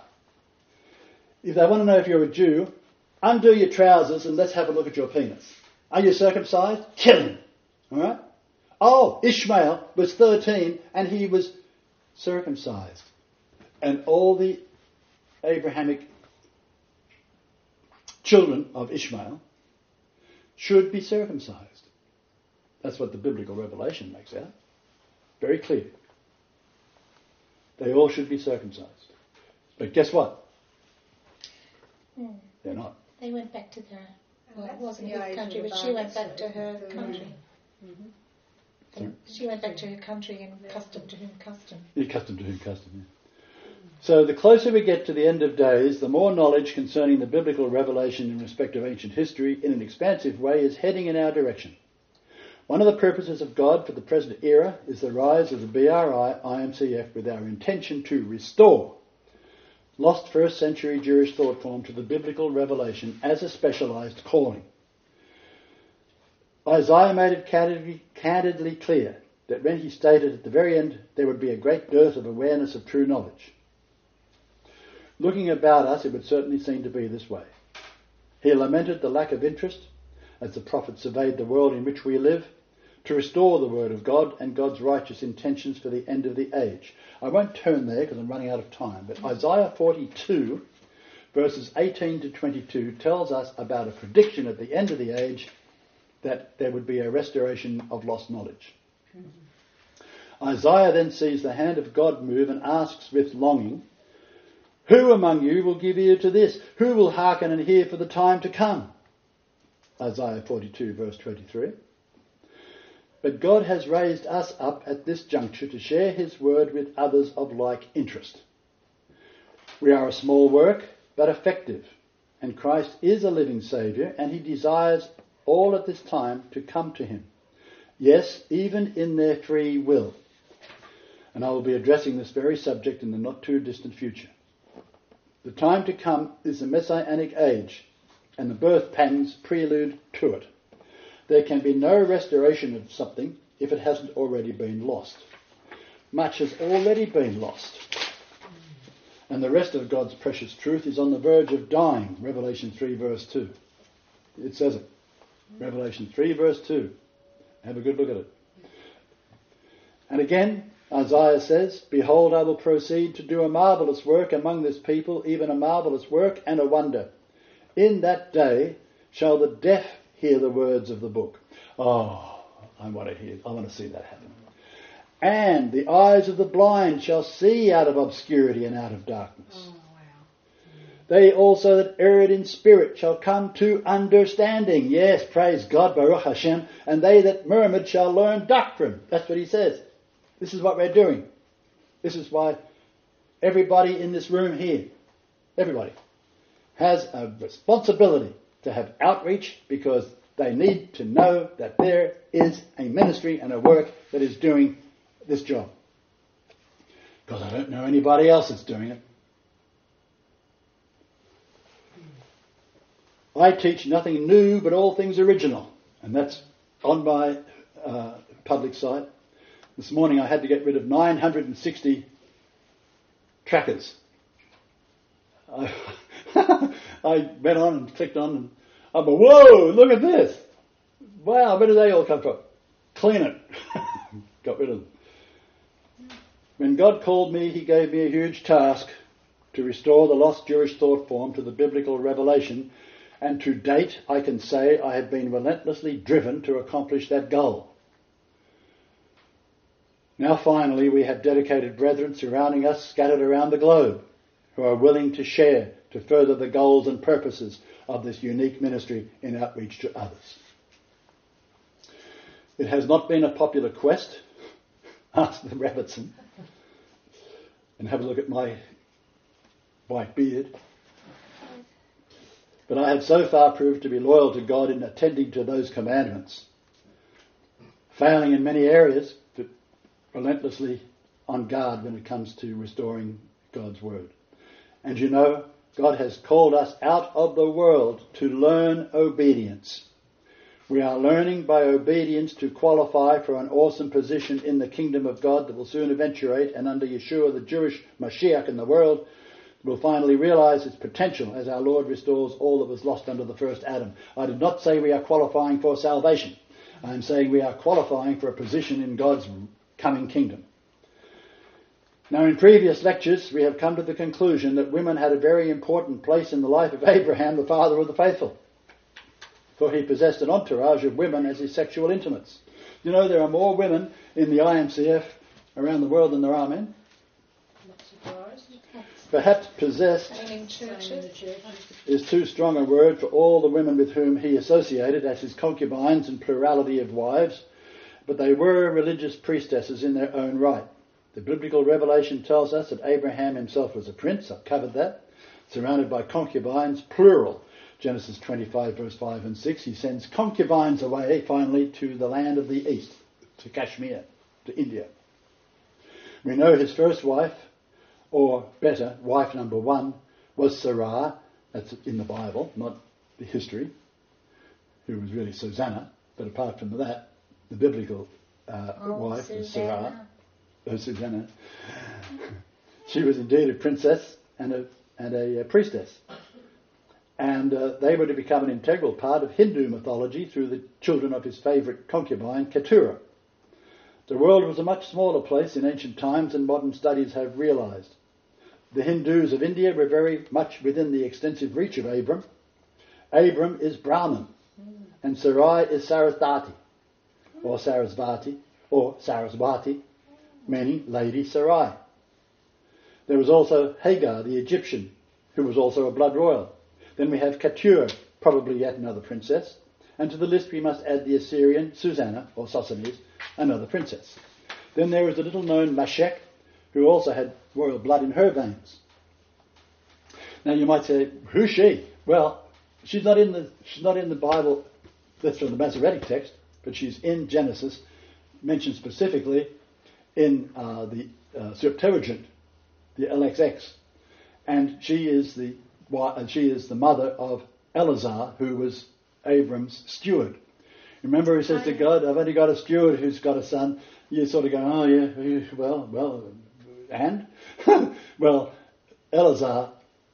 Speaker 2: If they want to know if you're a Jew, undo your trousers and let's have a look at your penis. Are you circumcised? Kill him. All right? Oh, Ishmael was thirteen and he was circumcised. And all the Abrahamic children of Ishmael should be circumcised. That's what the biblical revelation makes out. Very clear. They all should be circumcised. But guess what?
Speaker 3: Mm.
Speaker 2: They're not.
Speaker 3: They went back to their Well, it
Speaker 1: That's
Speaker 3: wasn't
Speaker 1: the
Speaker 3: his
Speaker 1: age
Speaker 3: country,
Speaker 1: of
Speaker 3: but she went back to
Speaker 1: abundance,
Speaker 3: her
Speaker 1: the-
Speaker 3: country.
Speaker 6: Mhm.
Speaker 3: And she went back to her country and custom to whom custom.
Speaker 2: Yeah, custom to whom custom, yeah. So the closer we get to the end of days, the more knowledge concerning the biblical revelation in respect of ancient history in an expansive way is heading in our direction. One of the purposes of God for the present era is the rise of the B R I I M C F with our intention to restore lost first century Jewish thought form to the biblical revelation as a specialised calling. Isaiah made it candidly, candidly clear that when he stated at the very end there would be a great dearth of awareness of true knowledge. Looking about us, it would certainly seem to be this way. He lamented the lack of interest, as the prophet surveyed the world in which we live, to restore the word of God and God's righteous intentions for the end of the age. I won't turn there because I'm running out of time, but Isaiah forty-two, verses eighteen to twenty-two, tells us about a prediction at the end of the age that there would be a restoration of lost knowledge. Mm-hmm. Isaiah then sees the hand of God move and asks with longing, "Who among you will give ear to this? Who will hearken and hear for the time to come?" Isaiah forty-two, verse twenty-three. But God has raised us up at this juncture to share his word with others of like interest. We are a small work, but effective, and Christ is a living Saviour, and he desires all at this time to come to him. Yes, even in their free will. And I will be addressing this very subject in the not too distant future. The time to come is the Messianic age, and the birth pangs prelude to it. There can be no restoration of something if it hasn't already been lost. Much has already been lost. And the rest of God's precious truth is on the verge of dying. Revelation three, verse two. It says it. Revelation three, verse two. Have a good look at it. And again, Isaiah says, "Behold, I will proceed to do a marvellous work among this people, even a marvellous work and a wonder. In that day shall the deaf hear the words of the book." Oh, I want to hear, I want to see that happen. "And the eyes of the blind shall see out of obscurity and out of darkness.
Speaker 6: Oh, wow.
Speaker 2: They also that erred in spirit shall come to understanding." Yes, praise God, Baruch Hashem. "And they that murmured shall learn doctrine." That's what he says. This is what we're doing. This is why everybody in this room here, everybody, has a responsibility to have outreach, because they need to know that there is a ministry and a work that is doing this job. Because I don't know anybody else that's doing it. I teach nothing new but all things original. And that's on my uh, public site. This morning I had to get rid of nine hundred sixty trackers. I, I went on and clicked on and I went, whoa, look at this. Wow, where did they all come from? Clean it. Got rid of them. When God called me, he gave me a huge task to restore the lost Jewish thought form to the biblical revelation, and to date I can say I have been relentlessly driven to accomplish that goal. Now finally we have dedicated brethren surrounding us scattered around the globe who are willing to share to further the goals and purposes of this unique ministry in outreach to others. It has not been a popular quest. Ask the Robertson and have a look at my white beard. But I have so far proved to be loyal to God in attending to those commandments, failing in many areas, but relentlessly on guard when it comes to restoring God's word. And you know, God has called us out of the world to learn obedience. We are learning by obedience to qualify for an awesome position in the kingdom of God that will soon eventuate, and under Yeshua, the Jewish Mashiach in the world, will finally realize its potential as our Lord restores all that was lost under the first Adam. I did not say we are qualifying for salvation. I am saying we are qualifying for a position in God's coming kingdom. Now, in previous lectures, we have come to the conclusion that women had a very important place in the life of Abraham, the father of the faithful, for he possessed an entourage of women as his sexual intimates. You know, there are more women in the I M C F around the world than there are men.
Speaker 1: Not surprised.
Speaker 2: Perhaps possessed
Speaker 3: And in
Speaker 1: Same in the
Speaker 3: churches.
Speaker 1: churches.
Speaker 2: is too strong a word for all the women with whom he associated as his concubines and plurality of wives, but they were religious priestesses in their own right. The biblical revelation tells us that Abraham himself was a prince, I've covered that, surrounded by concubines, plural. Genesis twenty-five verse five and six, he sends concubines away finally to the land of the east, to Kashmir, to India. We know his first wife, or better, wife number one, was Sarah, that's in the Bible, not the history, who was really Susanna, but apart from that, the biblical uh,
Speaker 3: Oh,
Speaker 2: wife was Sarah,
Speaker 3: Susanna.
Speaker 2: oh, Susanna. She was indeed a princess and a, and a, uh priestess. And uh, they were to become an integral part of Hindu mythology through the children of his favourite concubine, Keturah. The world was a much smaller place in ancient times than modern studies have realised. The Hindus of India were very much within the extensive reach of Abram. Abram is Brahman, and Sarai is Sarasvati, or Sarasvati, or Saraswati, meaning Lady Sarai. There was also Hagar, the Egyptian, who was also a blood royal. Then we have Keturah, probably yet another princess. And to the list we must add the Assyrian Susanna, or Sosthenes, another princess. Then there is the little-known Meshech, who also had royal blood in her veins. Now you might say, who's she? Well, she's not in the she's not in the Bible. That's from the Masoretic text, but she's in Genesis, mentioned specifically in uh, the uh, Septuagint, the L X X, and she is the and she is the mother of Eleazar, who was Abram's steward. Remember, he says to God, "I've only got a steward who's got a son." You sort of go, "Oh yeah, well, well, and well, Eleazar,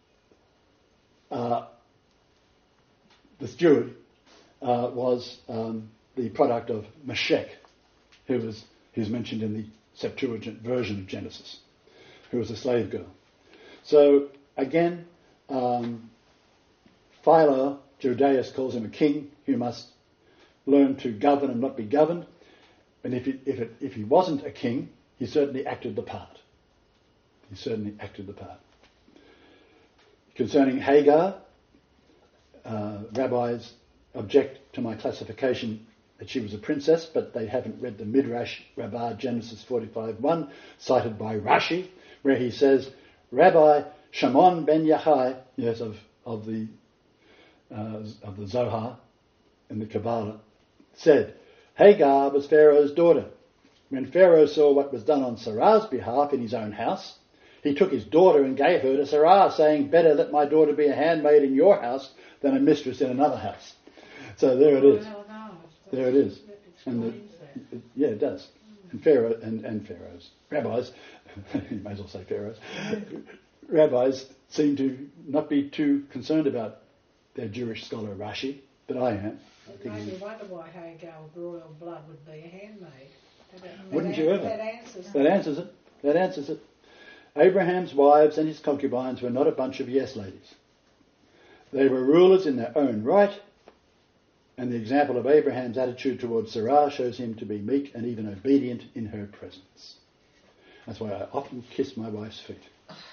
Speaker 2: uh, the steward, uh, was um, the product of Meshech, who was who's mentioned in the Septuagint version of Genesis, who was a slave girl. So again, um, Philo, Judaeus calls him a king who must learn to govern and not be governed. And if he, if, it, if he wasn't a king, he certainly acted the part. He certainly acted the part. Concerning Hagar, uh, rabbis object to my classification that she was a princess, but they haven't read the Midrash Rabbah Genesis forty-five one, cited by Rashi, where he says, Rabbi Shimon ben Yochai, yes, of of the uh, of the Zohar in the Kabbalah, said, Hagar was Pharaoh's daughter. When Pharaoh saw what was done on Sarah's behalf in his own house, he took his daughter and gave her to Sarah, saying, better let my daughter be a handmaid in your house than a mistress in another house. So there it is.
Speaker 1: Well, no,
Speaker 2: There it is.
Speaker 1: that
Speaker 2: And the,
Speaker 1: explains that.
Speaker 2: it, yeah, it does. And Pharaoh and, and pharaohs, rabbis, you may as well say pharaohs, rabbis seem to not be too concerned about their Jewish scholar Rashi, but I am. I
Speaker 1: It
Speaker 2: think
Speaker 1: made
Speaker 2: he-
Speaker 1: me wonder why Hagar with royal blood would be a handmaid. That- that
Speaker 2: Wouldn't
Speaker 1: an-
Speaker 2: you ever?
Speaker 1: That answers
Speaker 2: That answers it. That answers it. Abraham's wives and his concubines were not a bunch of yes ladies. They were rulers in their own right, and the example of Abraham's attitude towards Sarah shows him to be meek and even obedient in her presence. That's why I often kiss my wife's feet.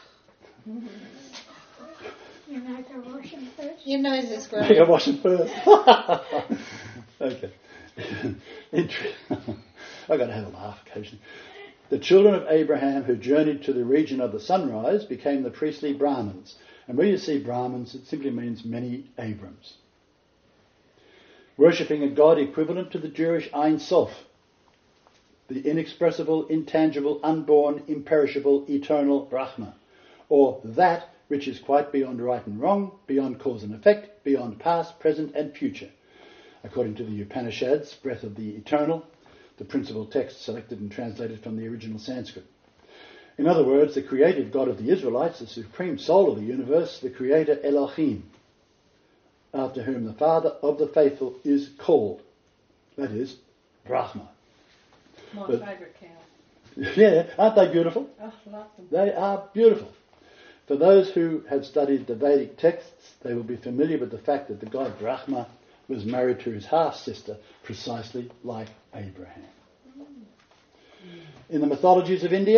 Speaker 5: You make her wash them first.
Speaker 3: Your nose is
Speaker 2: Make
Speaker 3: growing.
Speaker 2: her wash it first. Okay. Inter- I've got to have a laugh occasionally. The children of Abraham who journeyed to the region of the sunrise became the priestly Brahmins. And where you see Brahmins, it simply means many Abrams. Worshipping a god equivalent to the Jewish Ein Sof, the inexpressible, intangible, unborn, imperishable, eternal Brahma, or that which is quite beyond right and wrong, beyond cause and effect, beyond past, present and future. According to the Upanishads, breath of the eternal, the principal text selected and translated from the original Sanskrit. In other words, the creative God of the Israelites, the supreme soul of the universe, the creator Elohim, after whom the father of the faithful is called. That is, Brahma.
Speaker 6: My
Speaker 2: But-
Speaker 6: favourite cow.
Speaker 2: Yeah, aren't they beautiful?
Speaker 6: Oh, love them.
Speaker 2: They are beautiful. For those who have studied the Vedic texts, they will be familiar with the fact that the god Brahma was married to his half-sister, precisely like Abraham. In the mythologies of India,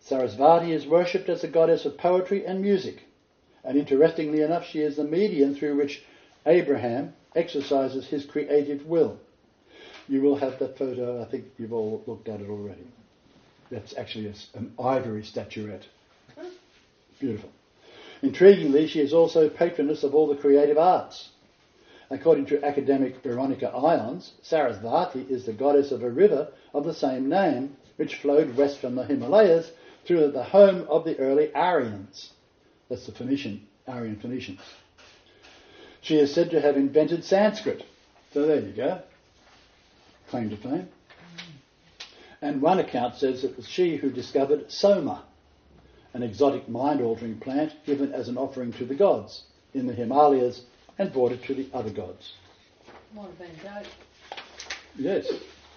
Speaker 2: Sarasvati is worshipped as the goddess of poetry and music, and interestingly enough, she is the medium through which Abraham exercises his creative will. You will have that photo, I think you've all looked at it already. That's actually a, an ivory statuette. Beautiful. Intriguingly, she is also patroness of all the creative arts. According to academic Veronica Ions, Sarasvati is the goddess of a river of the same name, which flowed west from the Himalayas through the home of the early Aryans. That's the Phoenician, Aryan Phoenicians. She is said to have invented Sanskrit. So there you go. Claim to fame. And one account says it was she who discovered soma, an exotic mind-altering plant given as an offering to the gods in the Himalayas, and brought it to the other gods.
Speaker 6: Might have been dope.
Speaker 2: Yes.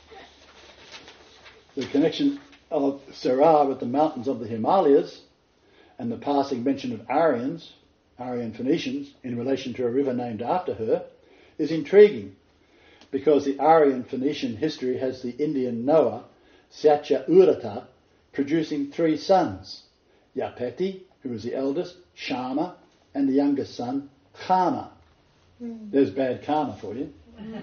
Speaker 2: The connection of Sarah with the mountains of the Himalayas and the passing mention of Aryans, Aryan Phoenicians, in relation to a river named after her, is intriguing because the Aryan Phoenician history has the Indian Noah, Satya Urata, producing three sons, Yapeti, who was the eldest, Shama, and the youngest son, Khama. Mm. There's bad karma for you.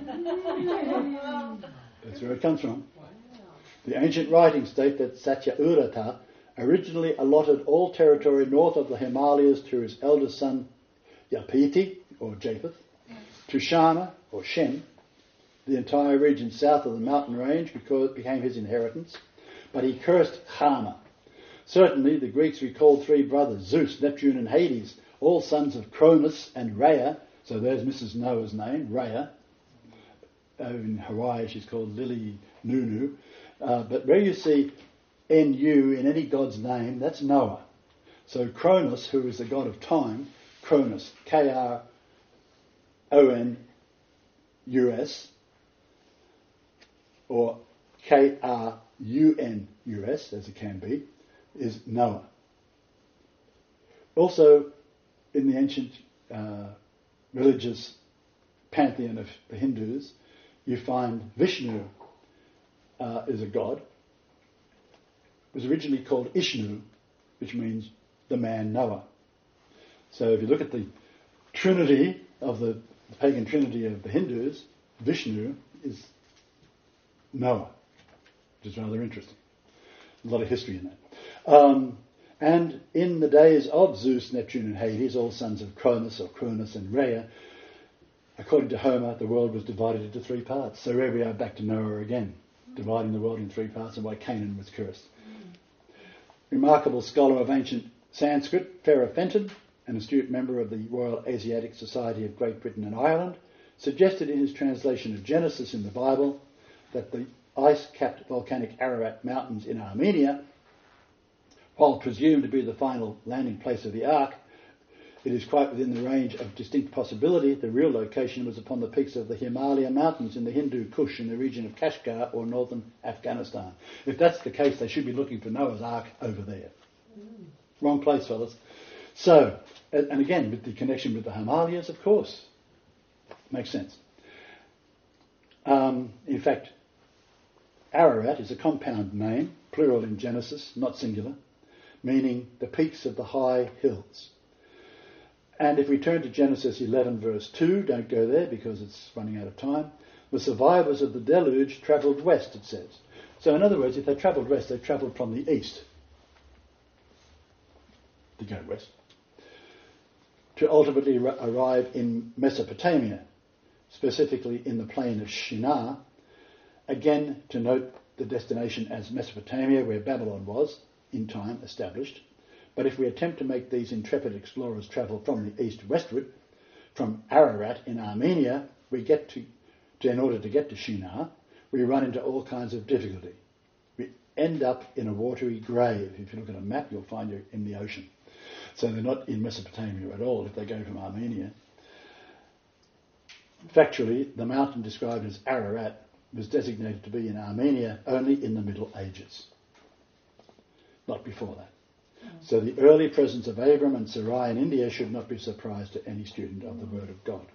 Speaker 2: That's where it comes from. Wow. The ancient writings state that Satya Urata originally allotted all territory north of the Himalayas to his eldest son, Yapeti, or Japheth, to Shama, or Shem, the entire region south of the mountain range because it became his inheritance, but he cursed Khama. Certainly the Greeks recalled three brothers, Zeus, Neptune and Hades, all sons of Cronus and Rhea. So there's Missus Noah's name, Rhea. Over in Hawaii she's called Lily Nunu. Uh, but where you see N U in any god's name, that's Noah. So Cronus, who is the god of time, Cronus, K R O N U S, or K R U N U S, as it can be, is Noah. Also, in the ancient uh, religious pantheon of the Hindus, you find Vishnu uh, is a god. It was originally called Ishnu, which means the man Noah. So if you look at the trinity of the, the pagan trinity of the Hindus, Vishnu is Noah, which is rather interesting. A lot of history in that. Um, and in the days of Zeus, Neptune and Hades, all sons of Cronus or Cronus and Rhea, according to Homer, the world was divided into three parts. So here we are back to Noah again, dividing the world in three parts and why Canaan was cursed. Mm. Remarkable scholar of ancient Sanskrit, Farah Fenton, an astute member of the Royal Asiatic Society of Great Britain and Ireland, suggested in his translation of Genesis in the Bible that the ice-capped volcanic Ararat Mountains in Armenia, while presumed to be the final landing place of the Ark, it is quite within the range of distinct possibility. The real location was upon the peaks of the Himalaya Mountains in the Hindu Kush in the region of Kashgar or northern Afghanistan. If that's the case, they should be looking for Noah's Ark over there. Mm. Wrong place, fellas. So, and again, with the connection with the Himalayas, of course. Makes sense. Um, in fact, Ararat is a compound name, plural in Genesis, not singular, meaning the peaks of the high hills. And if we turn to Genesis eleven verse two, don't go there because it's running out of time, the survivors of the deluge travelled west, it says. So in other words, if they travelled west, they travelled from the east to go west, to ultimately r- arrive in Mesopotamia, specifically in the plain of Shinar, again to note the destination as Mesopotamia, where Babylon was, in time established. But if we attempt to make these intrepid explorers travel from the east westward, from Ararat in Armenia, we get to, to, in order to get to Shinar, we run into all kinds of difficulty. We end up in a watery grave. If you look at a map, you'll find you're in the ocean. So they're not in Mesopotamia at all if they go from Armenia. Factually, the mountain described as Ararat was designated to be in Armenia only in the Middle Ages, not before that. So the early presence of Abram and Sarai in India should not be a surprise to any student of the Word of God.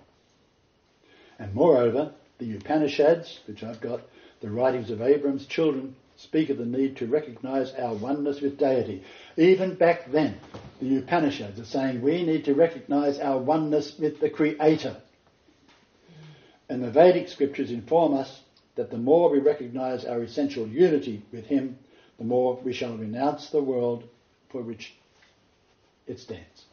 Speaker 2: And moreover, the Upanishads, which I've got, the writings of Abram's children, speak of the need to recognize our oneness with deity. Even back then, the Upanishads are saying we need to recognize our oneness with the Creator. And the Vedic scriptures inform us that the more we recognize our essential unity with Him, the more we shall renounce the world for which it stands.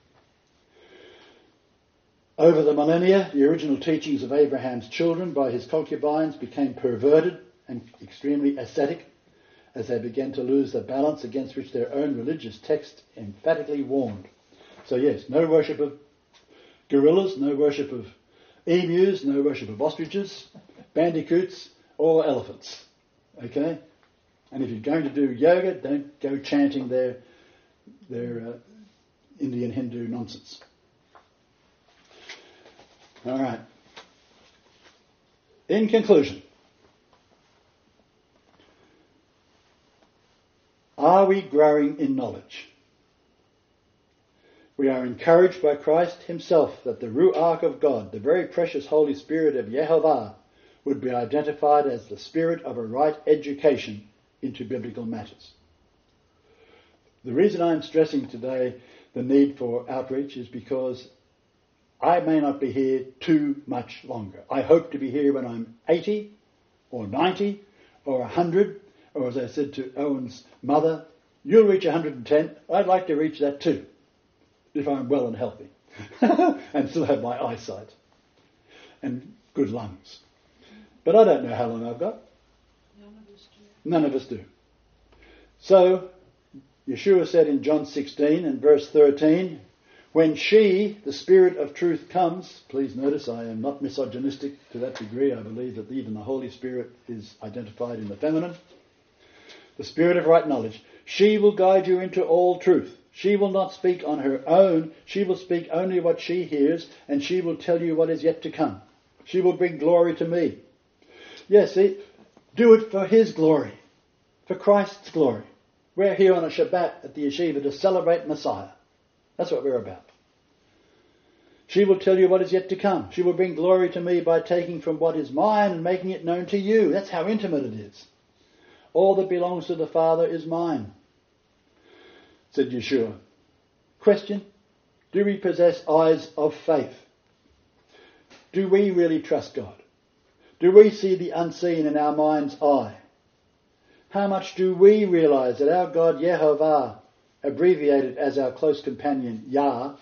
Speaker 2: Over the millennia, the original teachings of Abraham's children by his concubines became perverted and extremely ascetic as they began to lose the balance against which their own religious text emphatically warned. So yes, no worship of gorillas, no worship of emus, no worship of ostriches, bandicoots, or elephants. Okay? And if you're going to do yoga, don't go chanting their, their uh, Indian Hindu nonsense. All right. In conclusion, are we growing in knowledge? We are encouraged by Christ himself that the Ruach of God, the very precious Holy Spirit of Yehovah, would be identified as the spirit of a right education into biblical matters. The reason I'm stressing today the need for outreach is because I may not be here too much longer. I hope to be here when I'm eighty or ninety or one hundred, or as I said to Owen's mother, you'll reach one hundred ten. I'd like to reach that too, if I'm well and healthy and still have my eyesight and good lungs. But I don't know how long I've got.
Speaker 1: None of us do.
Speaker 2: None of us do. So, Yeshua said in John sixteen and verse thirteen, when she, the Spirit of truth, comes, please notice I am not misogynistic to that degree. I believe that even the Holy Spirit is identified in the feminine. The Spirit of right knowledge. She will guide you into all truth. She will not speak on her own. She will speak only what she hears, and she will tell you what is yet to come. She will bring glory to me. Yes, see, do it for His glory, for Christ's glory. We're here on a Shabbat at the yeshiva to celebrate Messiah. That's what we're about. She will tell you what is yet to come. She will bring glory to me by taking from what is mine and making it known to you. That's how intimate it is. All that belongs to the Father is mine, said Yeshua. Question, do we possess eyes of faith? Do we really trust God? Do we see the unseen in our mind's eye? How much do we realize that our God Yehovah, abbreviated as our close companion Yah,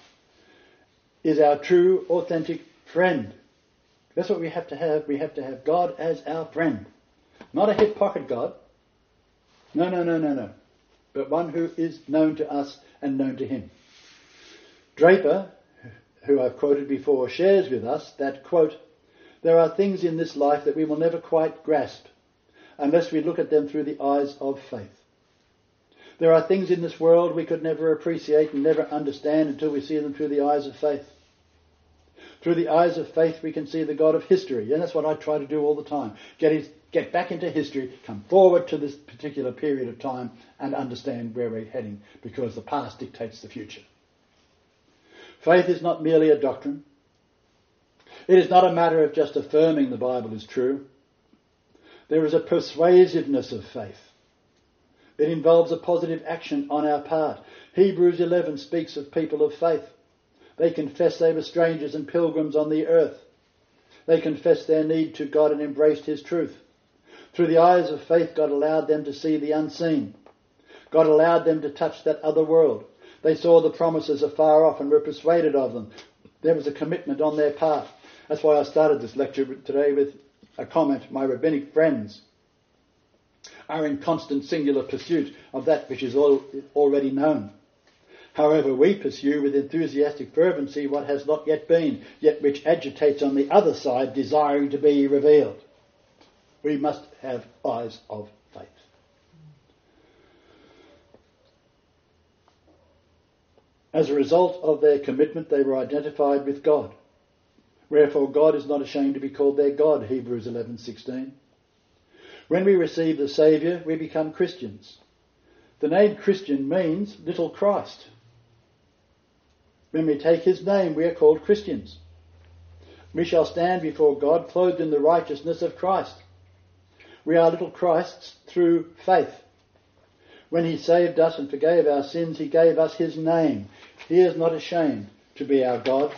Speaker 2: is our true, authentic friend? That's what we have to have. We have to have God as our friend. Not a hip pocket God. No, no, no, no, no. But one who is known to us and known to Him. Draper, who I've quoted before, shares with us that, quote, there are things in this life that we will never quite grasp unless we look at them through the eyes of faith. There are things in this world we could never appreciate and never understand until we see them through the eyes of faith. Through the eyes of faith we can see the God of history, and that's what I try to do all the time. Get his, get back into history, come forward to this particular period of time and understand where we're heading, because the past dictates the future. Faith is not merely a doctrine. It is not a matter of just affirming the Bible is true. There is a persuasiveness of faith. It involves a positive action on our part. Hebrews eleven speaks of people of faith. They confess they were strangers and pilgrims on the earth. They confessed their need to God and embraced His truth. Through the eyes of faith, God allowed them to see the unseen. God allowed them to touch that other world. They saw the promises afar off and were persuaded of them. There was a commitment on their part. That's why I started this lecture today with a comment. My rabbinic friends are in constant singular pursuit of that which is all, already known. However, we pursue with enthusiastic fervency what has not yet been, yet which agitates on the other side, desiring to be revealed. We must have eyes of faith. As a result of their commitment, they were identified with God. Wherefore God is not ashamed to be called their God, Hebrews eleven sixteen. When we receive the Saviour, we become Christians. The name Christian means little Christ. When we take His name, we are called Christians. We shall stand before God clothed in the righteousness of Christ. We are little Christs through faith. When he saved us and forgave our sins, he gave us his name. He is not ashamed to be our God.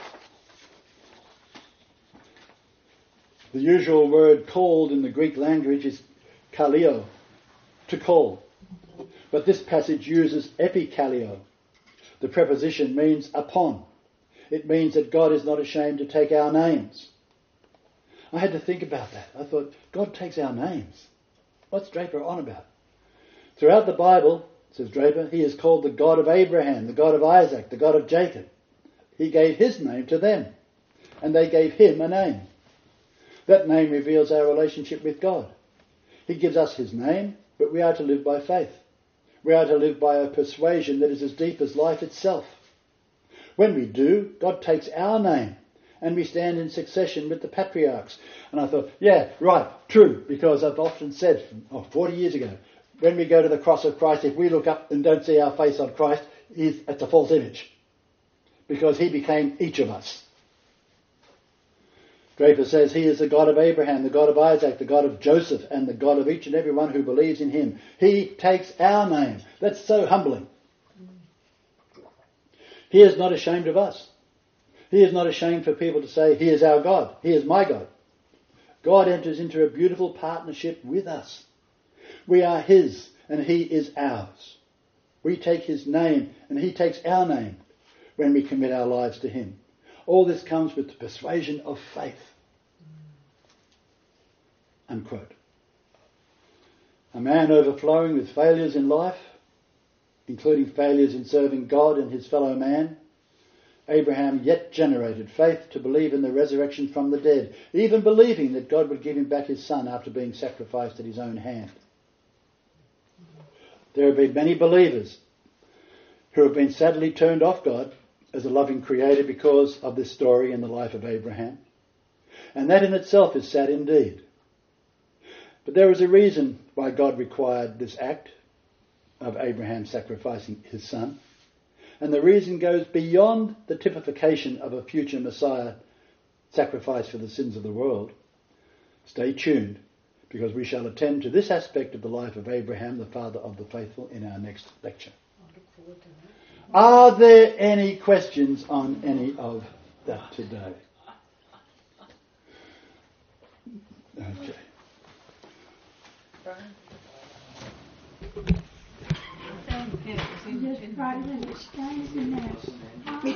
Speaker 2: The usual word called in the Greek language is kaleo, to call. But this passage uses epikaleo. The preposition means upon. It means that God is not ashamed to take our names. I had to think about that. I thought, God takes our names. What's Draper on about? Throughout the Bible, says Draper, he is called the God of Abraham, the God of Isaac, the God of Jacob. He gave his name to them, and they gave him a name. That name reveals our relationship with God. He gives us his name, but we are to live by faith. We are to live by a persuasion that is as deep as life itself. When we do, God takes our name, and we stand in succession with the patriarchs. And I thought, yeah, right, true, because I've often said, oh, forty years ago, when we go to the cross of Christ, if we look up and don't see our face on Christ, it's a false image, because he became each of us. Draper says he is the God of Abraham, the God of Isaac, the God of Joseph, and the God of each and every one who believes in him. He takes our name. That's so humbling. He is not ashamed of us. He is not ashamed for people to say, he is our God, he is my God. God enters into a beautiful partnership with us. We are his and he is ours. We take his name and he takes our name when we commit our lives to him. All this comes with the persuasion of faith. Unquote. A man overflowing with failures in life, including failures in serving God and his fellow man, Abraham yet generated faith to believe in the resurrection from the dead, even believing that God would give him back his son after being sacrificed at his own hand. There have been many believers who have been sadly turned off God as a loving creator because of this story in the life of Abraham. And that in itself is sad indeed. But there is a reason why God required this act of Abraham sacrificing his son. And the reason goes beyond the typification of a future Messiah sacrificed for the sins of the world. Stay tuned, because we shall attend to this aspect of the life of Abraham, the father of the faithful, in our next lecture.
Speaker 6: I look forward to that.
Speaker 2: Are there any questions on any of that today? Okay.
Speaker 5: Just right when it stays in there.